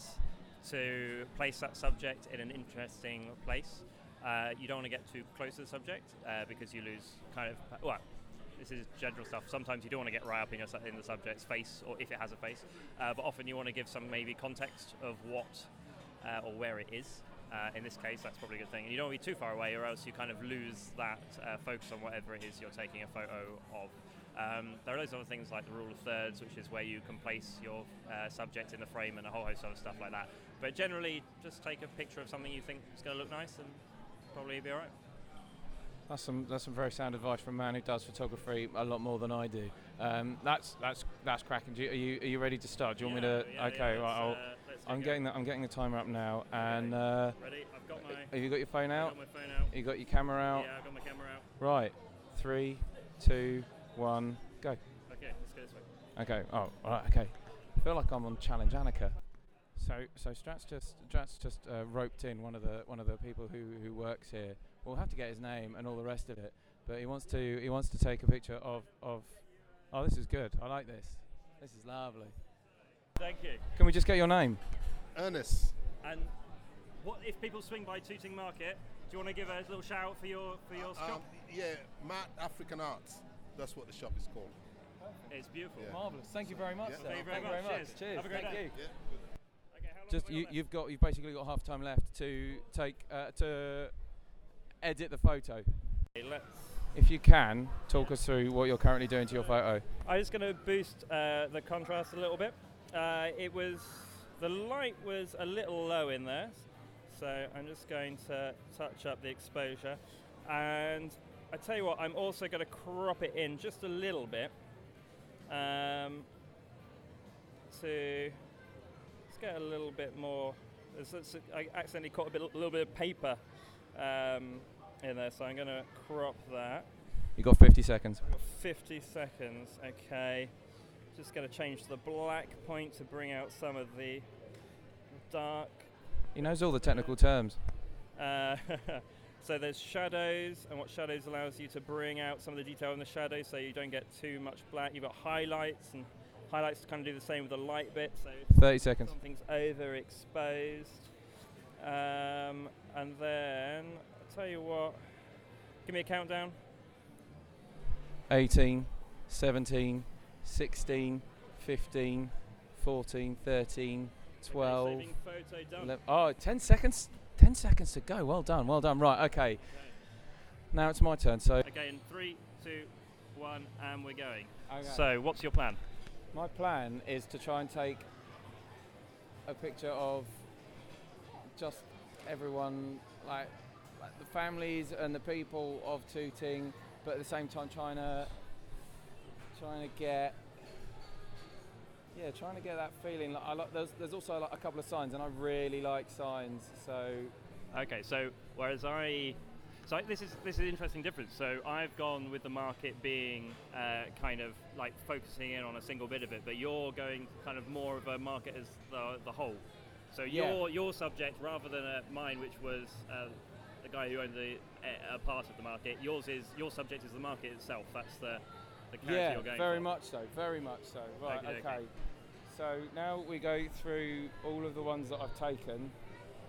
to place that subject in an interesting place. Uh, you don't want to get too close to the subject uh, because you lose kind of, well, this is general stuff. Sometimes you don't want to get right up in, your, su- in the subject's face, or if it has a face, uh, but often you want to give some maybe context of what uh, or where it is. Uh, in this case, that's probably a good thing. And you don't want to be too far away, or else you kind of lose that uh, focus on whatever it is you're taking a photo of. Um, there are loads of other things like the rule of thirds, which is where you can place your uh, subject in the frame and a whole host of other stuff like that. But generally, just take a picture of something you think is going to look nice and probably be all right. That's some that's some very sound advice from a man who does photography a lot more than I do. Um, that's that's that's cracking. Do you, are you are you ready to start? Do you want Yeah, me to? yeah, okay, yeah, right. I'll, uh, let's I'm get getting the, I'm getting the timer up now, and uh, Ready? I've got my. have you got your phone out? I've got my phone out. You got your camera out? Yeah, I've got my camera out. Right. Three, two, one, go. Okay, let's go this way. Okay. Oh, all right. Okay. I feel like I'm on Challenge Annika. So, so Strat's just Strat's just uh, roped in one of the one of the people who, who works here. We'll have to get his name and all the rest of it. But he wants to he wants to take a picture of of. Oh, this is good. I like this. This is lovely. Thank you. Can we just get your name? Ernest. And what if people swing by Tooting Market? Do you want to give a little shout out for your for your Um, shop? yeah, Matt African Arts. That's what the shop is called. It's beautiful. Yeah. Marvelous. Thank you very much. Yeah. Sir. Thank you very Thank much. you Cheers. Cheers. Have a great Thank day. you. Yeah. Okay, how long Just have we you, got you've got you've basically got half time left to take uh, to edit the photo. left? Let's. If you can, talk us through what you're currently doing to your photo. I'm just going to boost uh, the contrast a little bit. Uh, it was the light was a little low in there, so I'm just going to touch up the exposure. And I tell you what, I'm also going to crop it in just a little bit um, to let's get a little bit more. It's, it's, I accidentally caught a, bit, a little bit of paper um, in there, so I'm going to crop that. You got fifty seconds. I've got fifty seconds, okay. Just going to change the black point to bring out some of the dark. He knows all the technical terms. Uh, so there's shadows, and what shadows allows you to bring out some of the detail in the shadows so you don't get too much black. You've got highlights, and highlights kind of do the same with the light bit. So thirty seconds. Something's overexposed. Um, and then, I'll tell you what, give me a countdown. eighteen, seventeen, sixteen, fifteen, fourteen, thirteen, twelve. Saving photo done. eleven, oh, ten seconds. ten seconds to go. Well done. Well done. Right. Okay. Okay. Now it's my turn. So Okay, in three, two, one, and we're going. Okay. So, what's your plan? my plan is to try and take a picture of just everyone, like, like the families and the people of Tooting, but at the same time trying to trying to get yeah trying to get that feeling. Like I like there's there's also like a couple of signs, and I really like signs. So Okay, so whereas I, so this is this is an interesting difference. So I've gone with the market being uh, kind of like focusing in on a single bit of it, but you're going kind of more of a market as the the whole. So Yeah. your your subject rather than uh, mine, which was uh, the guy who owned the uh, a part of the market. Yours is your subject is the market itself. That's the the character yeah, you're going very for. much so, very much so. Right, Okay, okay. okay. So now we go through all of the ones that I've taken.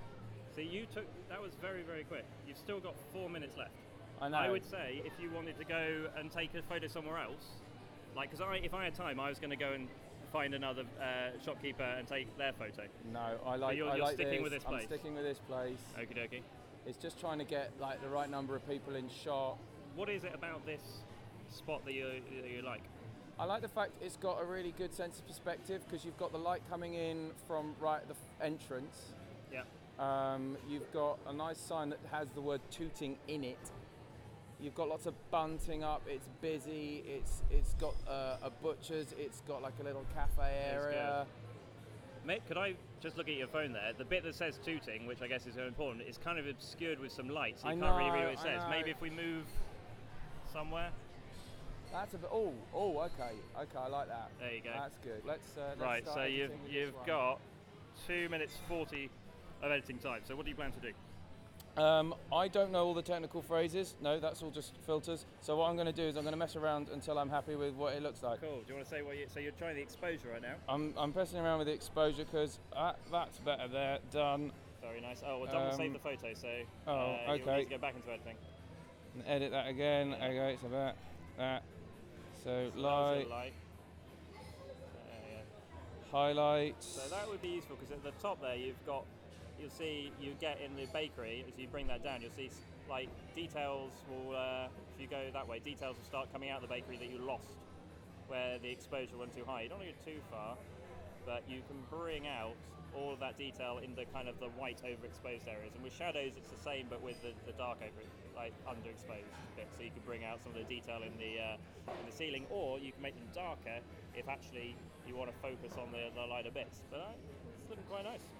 So you took that was very very quick. You've still got four minutes left. I know. I would say if you wanted to go and take a photo somewhere else, like because I if I had time, I was going to go and find another uh, shopkeeper and take their photo. No, I like. But you're, I you're like sticking this. with this place. I'm sticking with this place. Okie dokie. It's just trying to get like the right number of people in shot. What is it about this spot that you that you like? I like the fact it's got a really good sense of perspective because you've got the light coming in from right at the f- entrance. Yeah. Um, you've got a nice sign that has the word tooting in it. You've got lots of bunting up. It's busy. It's it's got uh, a butcher's. It's got like a little cafe area. Mate, could I just look at your phone there? The bit that says tooting, which I guess is very important, is kind of obscured with some lights. So you I can't really know, read what it I says. know. Maybe if we move somewhere. That's a bit. Oh, oh, okay, okay. I like that. There you go. That's good. Let's. Uh, let's Right. start So you've editing with you've this one. got two minutes forty of editing time. So what do you plan to do? Um, I don't know all the technical phrases. No, that's all just filters. So what I'm going to do is I'm going to mess around until I'm happy with what it looks like. Cool. Do you want to say what you? So you're trying the exposure right now. I'm I'm pressing around with the exposure because uh, that's better there. Done. Very nice. Oh, well, double save Um, the photo. So oh, uh, you'll okay. need to go back into editing. And edit that again. Okay, so that that. So So that was light, it, light. Uh, yeah. highlights. So that would be useful because at the top there you've got, you'll see you get in the bakery, as you bring that down, you'll see s- like details will, uh, if you go that way, details will start coming out of the bakery that you lost where the exposure went too high. You don't want to go too far, but you can bring out all of that detail in the kind of the white overexposed areas. And with shadows it's the same but with the, the dark over, like underexposed bits. So you can bring out some of the detail in the uh, in the ceiling, or you can make them darker if actually you want to focus on the, the lighter bits. But uh, it's looking quite nice.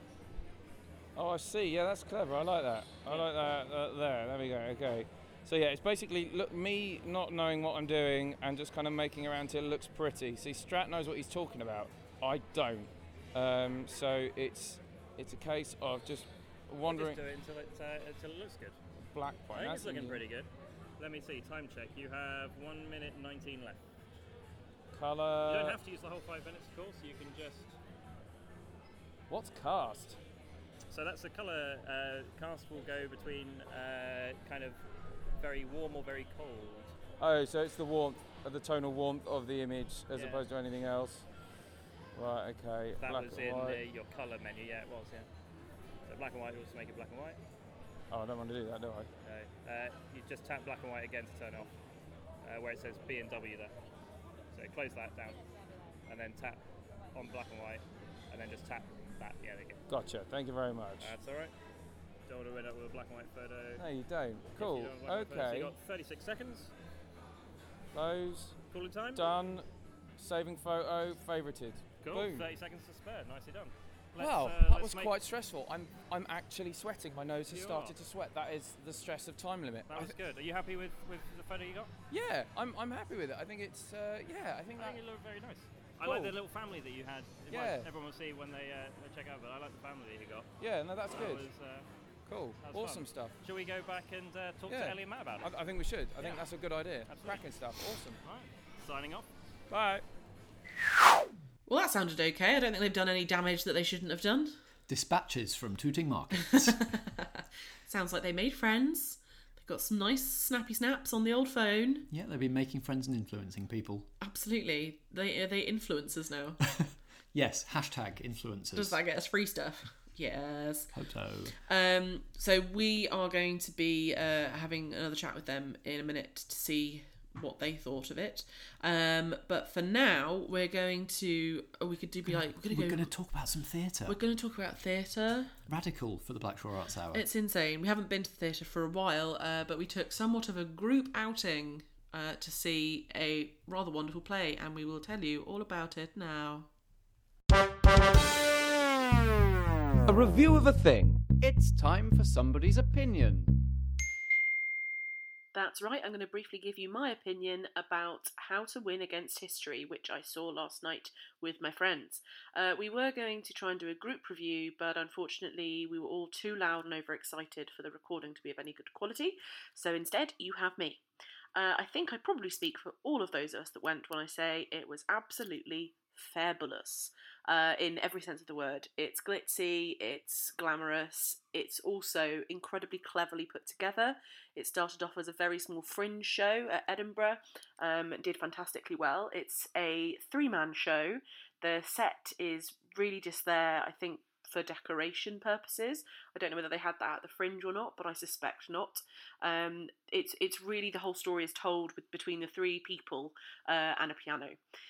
Oh, I see. Yeah, that's clever. I like that. I like that. Uh, there. There we go. Okay. So yeah, it's basically look me not knowing what I'm doing and just kind of making around till it looks pretty. See, Strat knows what he's talking about. I don't. Um, so it's it's a case of just wandering. Just do it until it, uh, until it looks good. Black I point. think That's it's looking in- pretty good. Let me see, time check. You have one minute nineteen left. Colour. you don't have to use the whole five minutes, of course. You can just. What's cast? So that's the colour. Uh, cast will go between uh, kind of very warm or very cold. Oh, so it's the warmth, uh, the tonal warmth of the image as Yeah. opposed to anything else. Right. Okay. That black was and in white. uh, your colour menu. Yeah, it was. Yeah. So black and white. We'll just make it black and white. Oh, I don't want to do that, do I? No. Uh, you just tap black and white again to turn off, uh, where it says B and W there. So close that down, and then tap on black and white, and then just tap that. Yeah, there you go. Gotcha. Thank you very much. That's all right. Don't want to end up with a black and white photo. No, you don't. If Cool. you don't want black and white photo. So Okay. you got thirty-six seconds. Close. Calling time. Done. Saving photo. Favorited. Cool. Boom. thirty seconds to spare. Nicely done. Let's, Wow, uh, that let's was make- quite stressful. I'm I'm actually sweating. My nose has You started are. to sweat. That is the stress of time limit. That I was th- good. Are you happy with, with the photo you got? Yeah, I'm I'm happy with it. I think it's uh, yeah. I think I that. think it looked very nice. I like Cool. the little family that you had. It Yeah. might- everyone will see when they, uh, they check out, but I like the family that you got. Yeah, no, that's That good. was, uh, Cool. that was Awesome fun. stuff. Shall we go back and uh, talk Yeah. to Ellie and Matt about it? I, I think we should. I think Yeah. that's a good idea. Absolutely. Cracking stuff. Awesome. Right. Signing off. Bye. Well, that sounded okay. I don't think they've done any damage that they shouldn't have done. Dispatches from Tooting Markets. Sounds like they made friends. They've got some nice snappy snaps on the old phone. Yeah, they've been making friends and influencing people. Absolutely. They are they influencers now. Yes, hashtag influencers. Does that get us free stuff? Yes. Hope so. Um, so we are going to be uh, having another chat with them in a minute to see what they thought of it. Um, but for now, we're going to. Oh, we could do be like we're going to We're go. going to talk about some theatre. We're going to talk about theatre. Radical for the Blackshore Arts Hour. It's insane. We haven't been to the theatre for a while, uh, but we took somewhat of a group outing uh, to see a rather wonderful play, and we will tell you all about it now. A review of a thing. It's time for somebody's opinion. That's right, I'm going to briefly give you my opinion about How to Win Against History, which I saw last night with my friends. Uh, we were going to try and do a group review, but unfortunately we were all too loud and overexcited for the recording to be of any good quality, so instead you have me. Uh, I think I probably speak for all of those of us that went when I say it was absolutely fabulous uh, in every sense of the word. It's glitzy, it's glamorous, it's also incredibly cleverly put together. It started off as a very small fringe show at Edinburgh, um, did fantastically well. It's a three-man show. The set is really just there, I think, for decoration purposes. I don't know whether they had that at the Fringe or not, but I suspect not. Um, it's it's really the whole story is told with, between the three people uh, and a piano.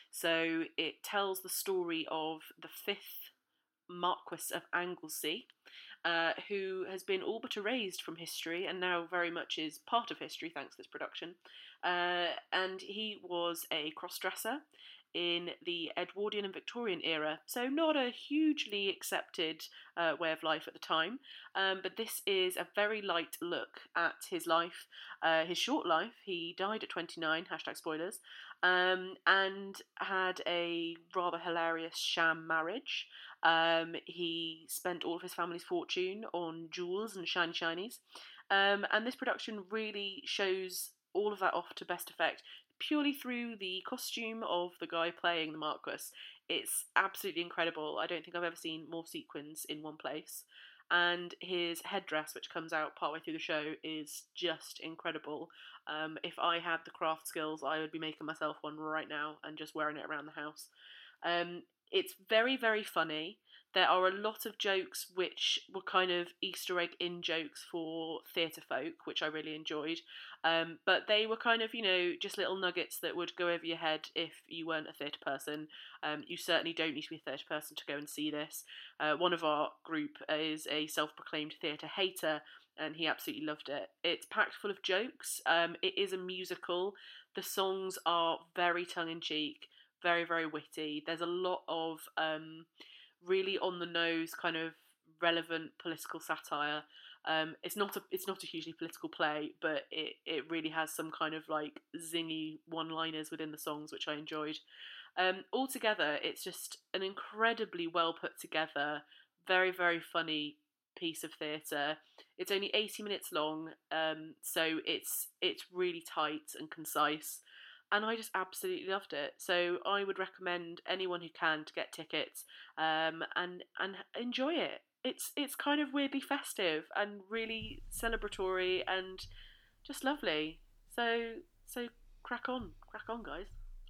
So it tells the story of the fifth Marquess of Anglesey, uh, who has been all but erased from history and now very much is part of history thanks to this production. Uh, and he was a cross-dresser in the Edwardian and Victorian era, so not a hugely accepted uh, way of life at the time, um, but this is a very light look at his life, uh, his short life. He died at twenty-nine, hashtag spoilers, um, and had a rather hilarious sham marriage. Um, he spent all of his family's fortune on jewels and shiny shinies, um, and this production really shows all of that off to best effect, purely through the costume of the guy playing the Marquess. It's absolutely incredible. I don't think I've ever seen more sequins in one place. And his headdress, which comes out partway through the show, is just incredible. Um, if I had the craft skills, I would be making myself one right now and just wearing it around the house. Um, it's very, very funny. There are a lot of jokes which were kind of Easter egg in jokes for theatre folk, which I really enjoyed. Um, but they were kind of, you know, just little nuggets that would go over your head if you weren't a theatre person. Um, you certainly don't need to be a theatre person to go and see this. Uh, one of our group is a self-proclaimed theatre hater, and he absolutely loved it. It's packed full of jokes. Um, it is a musical. The songs are very tongue-in-cheek, very, very witty. There's a lot of um, really on-the-nose kind of relevant political satire. Um, it's not a it's not a hugely political play, but it, it really has some kind of like zingy one-liners within the songs, which I enjoyed. Um, altogether, it's just an incredibly well put together, very, very funny piece of theatre. It's only eighty minutes long, um, so it's it's really tight and concise, and I just absolutely loved it. So I would recommend anyone who can to get tickets um, and and enjoy it. It's it's kind of weirdly festive and really celebratory and just lovely. So so crack on, crack on, guys.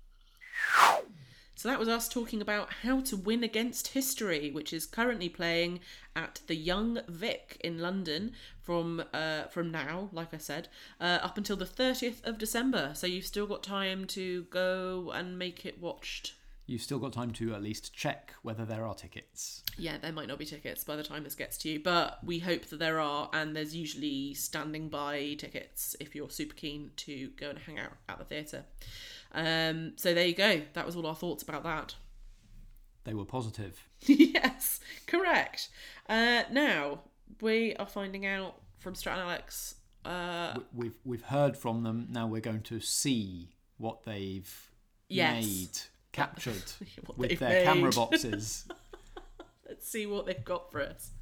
So that was us talking about How to Win Against History, which is currently playing at the Young Vic in London from uh, from now, like I said, uh, up until the thirtieth of December. So you've still got time to go and make it watched. You've still got time to at least check whether there are tickets. Yeah, there might not be tickets by the time this gets to you, but we hope that there are, and there's usually standing by tickets if you're super keen to go and hang out at the theatre. Um, so there you go. That was all our thoughts about that. They were positive. Yes, correct. Uh, now, we are finding out from Strat and Alex. Uh, we, we've, we've heard from them. Now we're going to see what they've yes. made. Captured with their made. camera boxes. Let's see what they've got for us.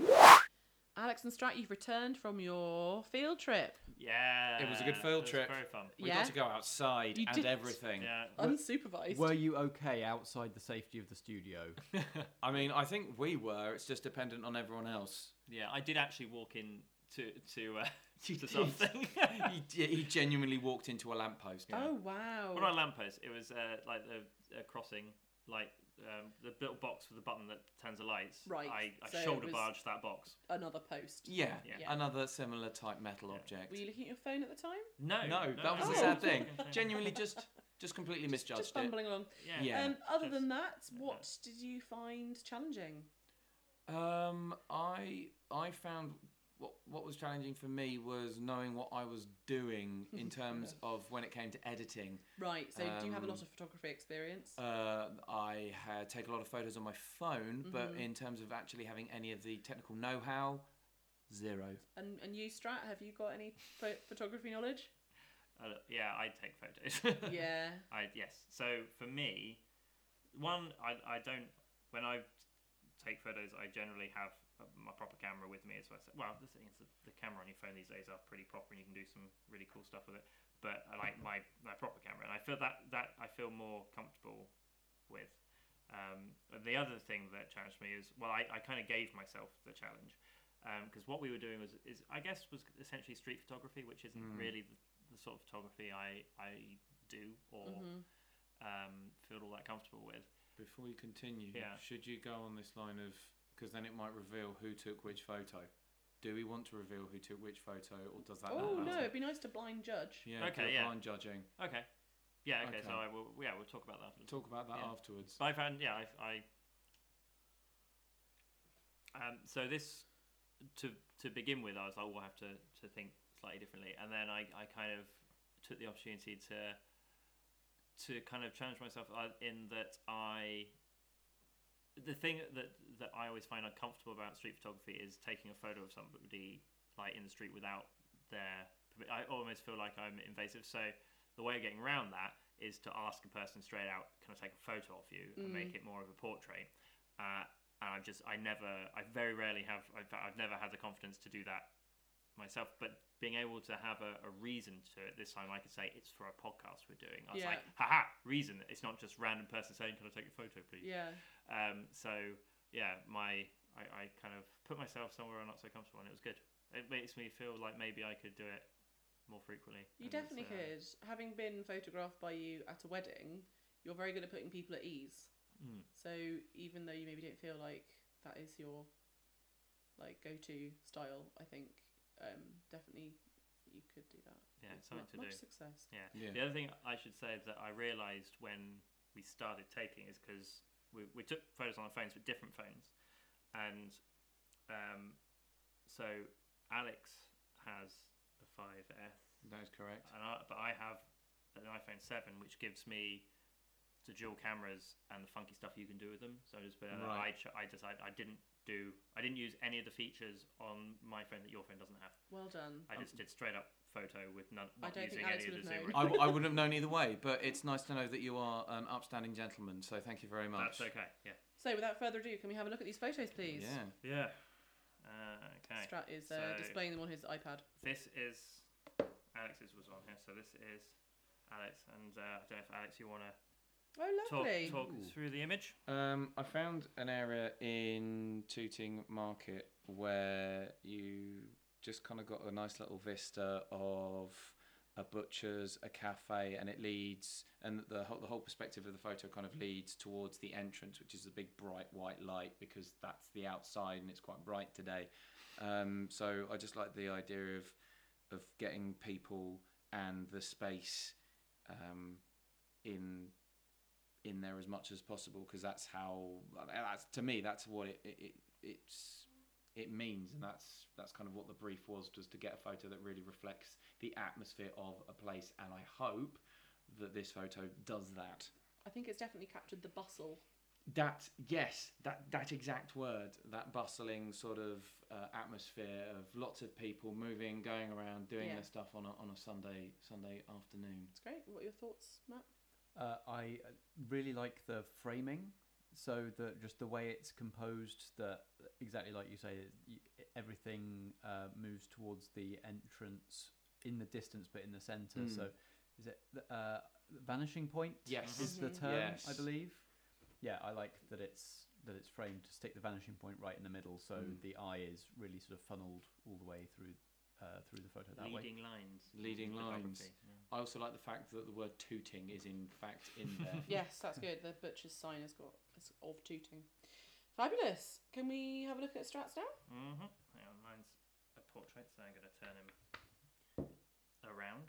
Alex and Strat, you've returned from your field trip. Yeah. It was a good field trip. Very fun. We yeah. got to go outside you and did. everything. Yeah. Unsupervised. Were you okay outside the safety of the studio? I mean, I think we were. It's just dependent on everyone else. Yeah, I did actually walk in to to uh, to something. he, he genuinely walked into a lamppost. Yeah. Oh wow! Well, not a lamppost. It was uh, like the uh, crossing, like um, the little box with the button that turns the lights. Right. I, I so shoulder barged that box. Another post. Yeah. Yeah. yeah. Another similar type metal Yeah. object. Were you looking at your phone at the time? No. No, no that was no. the Oh. sad thing. Genuinely, just just completely just, misjudged just fumbling it. along. Yeah. Yeah. Um, other Just- than that, what did you find challenging? Um, I I found what what was challenging for me was knowing what I was doing in terms of when it came to editing. Right. So, do you have a lot Um, of photography experience? Uh, I had taken a lot of photos on my phone, but Mhm. in terms of actually having any of the technical know-how, zero. And and you, Strat, have you got any pho- photography knowledge? Uh, yeah, I take photos. Yeah. I yes. So for me, one, I I don't when I take photos, I generally have uh, my proper camera with me as well. Well, the thing is, the, the camera on your phone these days are pretty proper, and you can do some really cool stuff with it. But I like my, my proper camera, and I feel that that I feel more comfortable with. Um, the other thing that challenged me is, well, I, I kind of gave myself the challenge because um, what we were doing was, is I guess, was essentially street photography, which isn't Mm. really the, the sort of photography I I do or Mhm. um, feel all that comfortable with. Before you continue, Yeah. should you go on this line of, because then it might reveal who took which photo. Do we want to reveal who took which photo, or does that Oh not no, matter? it'd be nice to blind judge. Yeah, Okay, do a yeah. blind judging. Okay. Yeah. Okay. Okay. So I will. Yeah, we'll talk about that. Afterwards. Talk about that Yeah. afterwards. But I found, yeah, I. I um, so this, to to begin with, I was like, oh, we'll have to, to think slightly differently, and then I, I kind of took the opportunity to to kind of challenge myself uh, in that I. The thing that that I always find uncomfortable about street photography is taking a photo of somebody like in the street without their. I almost feel like I'm invasive. So the way of getting around that is to ask a person straight out, "Can I take a photo of you?" and Mm. make it more of a portrait. Uh, and I just, I never, I very rarely have. I've, I've never had the confidence to do that myself. But being able to have a, a reason to it this time, I could say it's for a podcast we're doing. I was Yeah. like, haha, reason. It's not just random person saying, "Can I take a photo, please?" Yeah. Um, so yeah, my I, I kind of put myself somewhere I'm not so comfortable, and it was good. It makes me feel like maybe I could do it more frequently. You And definitely it's, uh, could. Having been photographed by you at a wedding, you're very good at putting people at ease. Mm. So even though you maybe don't feel like that is your like go-to style, I think um, definitely you could do that. Yeah, With it's something mu- to much do. success. Yeah. Yeah. The other thing I should say that I realised when we started taking is because we we took photos on our phones with different phones, and um, so Alex has a five S. That is correct. And I, but I have an iPhone seven, which gives me the dual cameras and the funky stuff you can do with them. So I just, uh, Right. I, ch- I decided I didn't do, I didn't use any of the features on my phone that your phone doesn't have. Well done. I just did straight up photo with none, I not don't using think Alex any of the would have zoom. known. I, w- I wouldn't have known either way, but it's nice to know that you are an upstanding gentleman. So thank you very much. That's okay. Yeah. So without further ado, can we have a look at these photos, please? Yeah. Yeah. Uh, okay. Strat is uh, So displaying them on his iPad. This is Alex's was on here, so this is Alex, and uh, I don't know if Alex, you want to Oh, talk lovely. talk through the image. Um, I found an area in Tooting Market where you just kind of got a nice little vista of a butcher's, a cafe, and it leads, and the whole, the whole perspective of the photo kind of leads towards the entrance, which is a big bright white light because that's the outside and it's quite bright today. Um, so I just like the idea of of getting people and the space um, in in there as much as possible, because that's how that's to me that's what it, it, it it's it means, and that's that's kind of what the brief was, just to get a photo that really reflects the atmosphere of a place, and I hope that this photo does that. I think it's definitely captured the bustle. That yes, that that exact word, that bustling sort of uh, atmosphere of lots of people moving, going around, doing Yeah. their stuff on a on a Sunday Sunday afternoon. It's great. What are your thoughts, Matt? Uh, I really like the framing, so that just the way it's composed, that exactly like you say, you, everything uh, moves towards the entrance in the distance, but in the centre. Mm. So, is it uh, vanishing point? Yes. is the Mhm. term, Yes. I believe. Yeah, I like that it's that it's framed to stick the vanishing point right in the middle, so Mm. the eye is really sort of funneled all the way through uh, through the photo that way. Leading lines. Leading lines. Photography, yeah. I also like the fact that the word tooting is in fact in there. Yes, that's good. The butcher's sign has got it's of Tooting. Fabulous. Can we have a look at Strats now? Mm-hmm. Hang on, mine's a portrait, so I'm going to turn him around.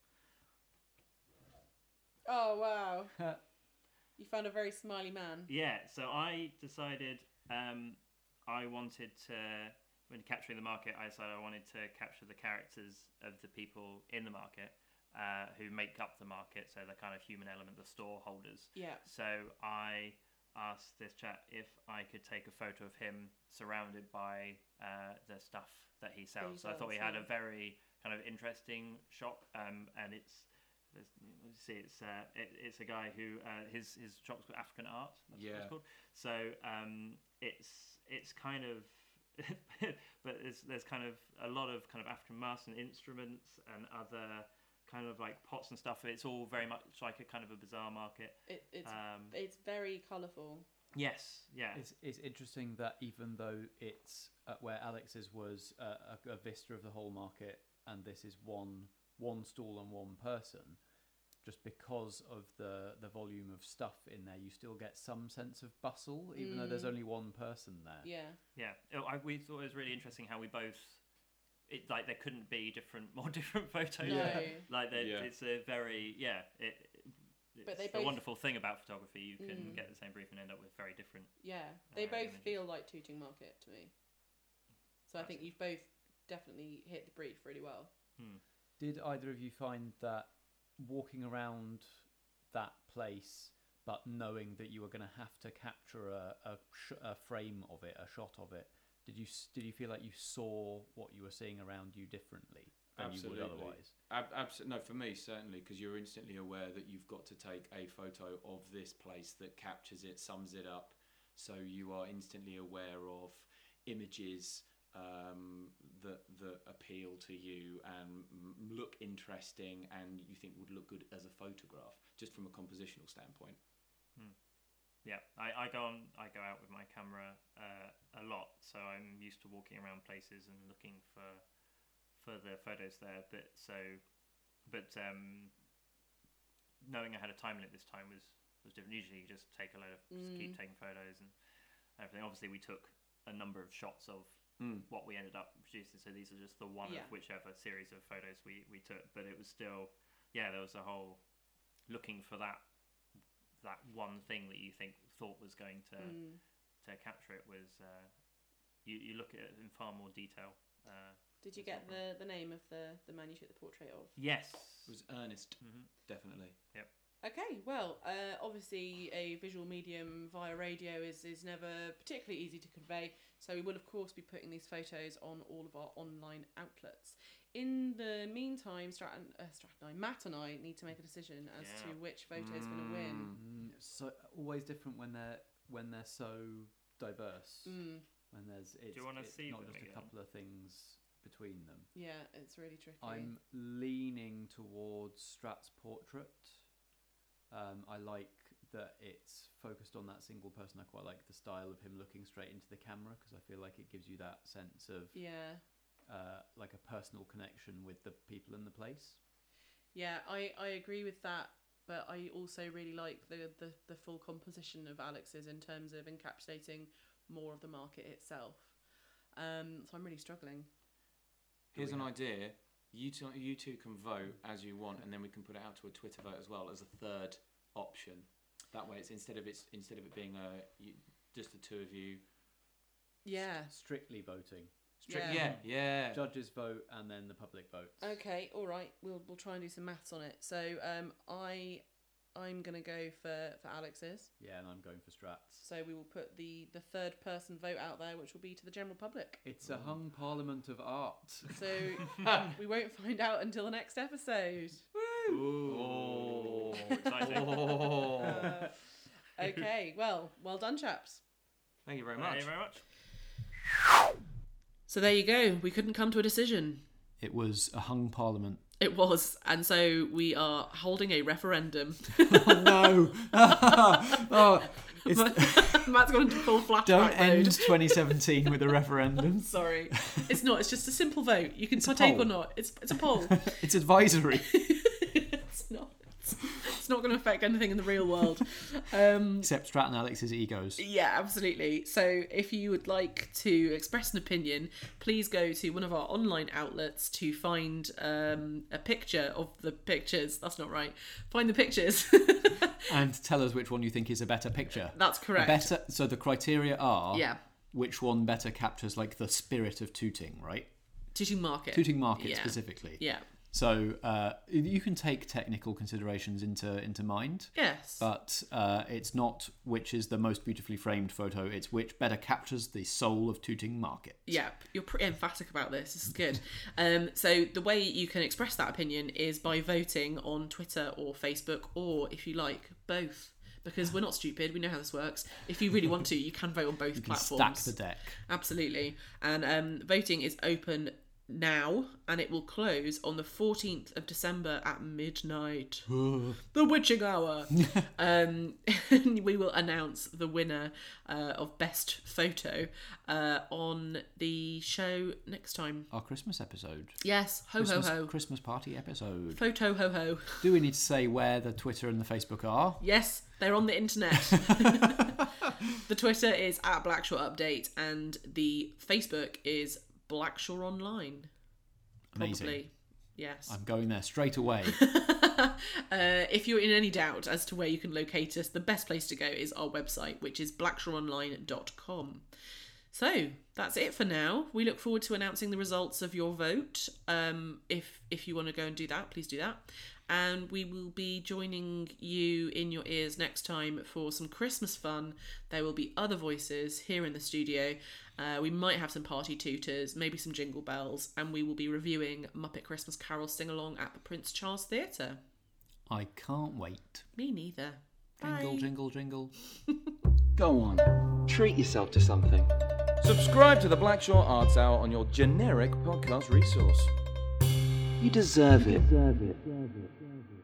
Oh wow! You found a very smiley man. Yeah, so I decided um, I wanted to, when capturing the market, I decided I wanted to capture the characters of the people in the market uh, who make up the market, so the kind of human element, the store holders. Yeah. So I asked this chap if I could take a photo of him surrounded by uh, the stuff that he sells. So I thought we had a very kind of interesting shop, um, and it's There's, you see, it's uh, it, it's a guy who uh, his his shop's called African Art. That's what Yeah. it's called. So um, it's it's kind of, but there's there's kind of a lot of kind of African masks and instruments and other kind of like pots and stuff. It's all very much like a kind of a bazaar market. It, it's um, it's very colourful. Yes, yeah. It's, it's interesting that even though it's uh, where Alex's was uh, a, a vista of the whole market, and this is one one stall and one person, just because of the the volume of stuff in there, you still get some sense of bustle, even mm. though there's only one person there. Yeah, yeah. I, we thought it was really interesting how we both. It, like there couldn't be different, more different photos. No. Like yeah. it's a very yeah. It, it's but they the both... wonderful thing about photography. You can mm. get the same brief and end up with very different. Yeah, they uh, both images. feel like Tooting Market to me. So That's I think it. you've both definitely hit the brief really well. Hmm. Did either of you find that walking around that place, but knowing that you were going to have to capture a a, sh- a frame of it, a shot of it? Did you did you feel like you saw what you were seeing around you differently than Absolutely. you would otherwise? Ab- abs- no, for me certainly, because you're instantly aware that you've got to take a photo of this place that captures it, sums it up, so you are instantly aware of images um, that that appeal to you and m- look interesting, and you think would look good as a photograph, just from a compositional standpoint. Hmm. Yeah, I, I go on. I go out with my camera uh, a lot, so I'm used to walking around places and looking for for the photos there. But so, but um, knowing I had a time limit this time was, was different. Usually, you just take a load of just Mm. keep taking photos and everything. Obviously, we took a number of shots of Mm. what we ended up producing. So these are just the one Yeah. of whichever series of photos we we took. But it was still, yeah, there was a whole looking for that. that one thing that you think thought was going to Mm. to capture it was uh, you you look at it in far more detail. Uh, Did you get the, the name of the, the man you took the portrait of? yes, It was Ernest, Mhm. definitely. Yep. Okay, well, uh, obviously a visual medium via radio is, is never particularly easy to convey, so we will of course be putting these photos on all of our online outlets. In the meantime, Stratton, uh, Stratton, and I, Matt and I need to make a decision as Yeah. to which photo is going to win. Mm, so always different when they're when they're so diverse. Mm. When there's it's, you wanna it's see not them just a again? couple of things between them. Yeah, it's really tricky. I'm leaning towards Strat's portrait. Um, I like that it's focused on that single person. I quite like the style of him looking straight into the camera because I feel like it gives you that sense of Yeah. uh, like a personal connection with the people and the place. Yeah, I, I agree with that, but I also really like the, the, the full composition of Alex's in terms of encapsulating more of the market itself. Um, so I'm really struggling. Here's an idea. You two, you two can vote as you want, and then we can put it out to a Twitter vote as well as a third option. That way, it's instead of it's instead of it being a you, just the two of you. Yeah. Strictly voting. Strict, Yeah. yeah, yeah. Judges vote and then the public votes. Okay, all right. We'll we'll try and do some maths on it. So um, I I'm gonna go for, for Alex's. Yeah, and I'm going for Strat's. So we will put the, the third person vote out there, which will be to the general public. It's a hung parliament of art. So we won't find out until the next episode. Ooh, Oh. exciting! Uh, okay, well, well done, chaps. Thank you very Thank much. you very much. So there you go. We couldn't come to a decision. It was a hung parliament. It was, and so we are holding a referendum. Oh no! oh, it's, Matt's gone into full flashback don't mode. end twenty seventeen with a referendum. Sorry, it's not. It's just a simple vote. You can a partake or poll. not. It's it's a poll. It's advisory. It's not. It's not going to affect anything in the real world. Um, Except Strat and Alex's egos. Yeah, absolutely. So if you would like to express an opinion, please go to one of our online outlets to find um, a picture of the pictures. That's not right. Find the pictures. And tell us which one you think is a better picture. That's correct. A better. So the criteria are Yeah. which one better captures like the spirit of Tooting, right? Tooting Market. Tooting Market Yeah. specifically. Yeah. So uh, you can take technical considerations into into mind. Yes. But uh, it's not which is the most beautifully framed photo. It's which better captures the soul of Tooting Market. Yeah, you're pretty emphatic about this. This is good. Um, so the way you can express that opinion is by voting on Twitter or Facebook, or if you like, both. Because we're not stupid, we know how this works. If you really want to, you can vote on both You can platforms. stack the deck. Absolutely. And um, voting is open now, and it will close on the fourteenth of December at midnight. The witching hour. um, we will announce the winner uh, of Best Photo uh, on the show next time. Our Christmas episode. Yes, ho Christmas, ho ho. Christmas party episode. Photo ho ho. Do we need to say where the Twitter and the Facebook are? Yes, they're on the internet. The Twitter is at Blackshore Update, and the Facebook is Blackshore Online. Amazing. Probably. Yes. I'm going there straight away. uh, if you're in any doubt as to where you can locate us, the best place to go is our website, which is blackshore online dot com. So that's it for now. We look forward to announcing the results of your vote. Um, if if you want to go and do that, please do that. And we will be joining you in your ears next time for some Christmas fun. There will be other voices here in the studio. Uh, we might have some party tutors, maybe some jingle bells, and we will be reviewing Muppet Christmas Carol Sing-Along at the Prince Charles Theatre. I can't wait. Me neither. Jingle, Bye. jingle, jingle. Go on, treat yourself to something. Subscribe to the Blackshore Arts Hour on your generic podcast resource. You deserve it. You deserve it.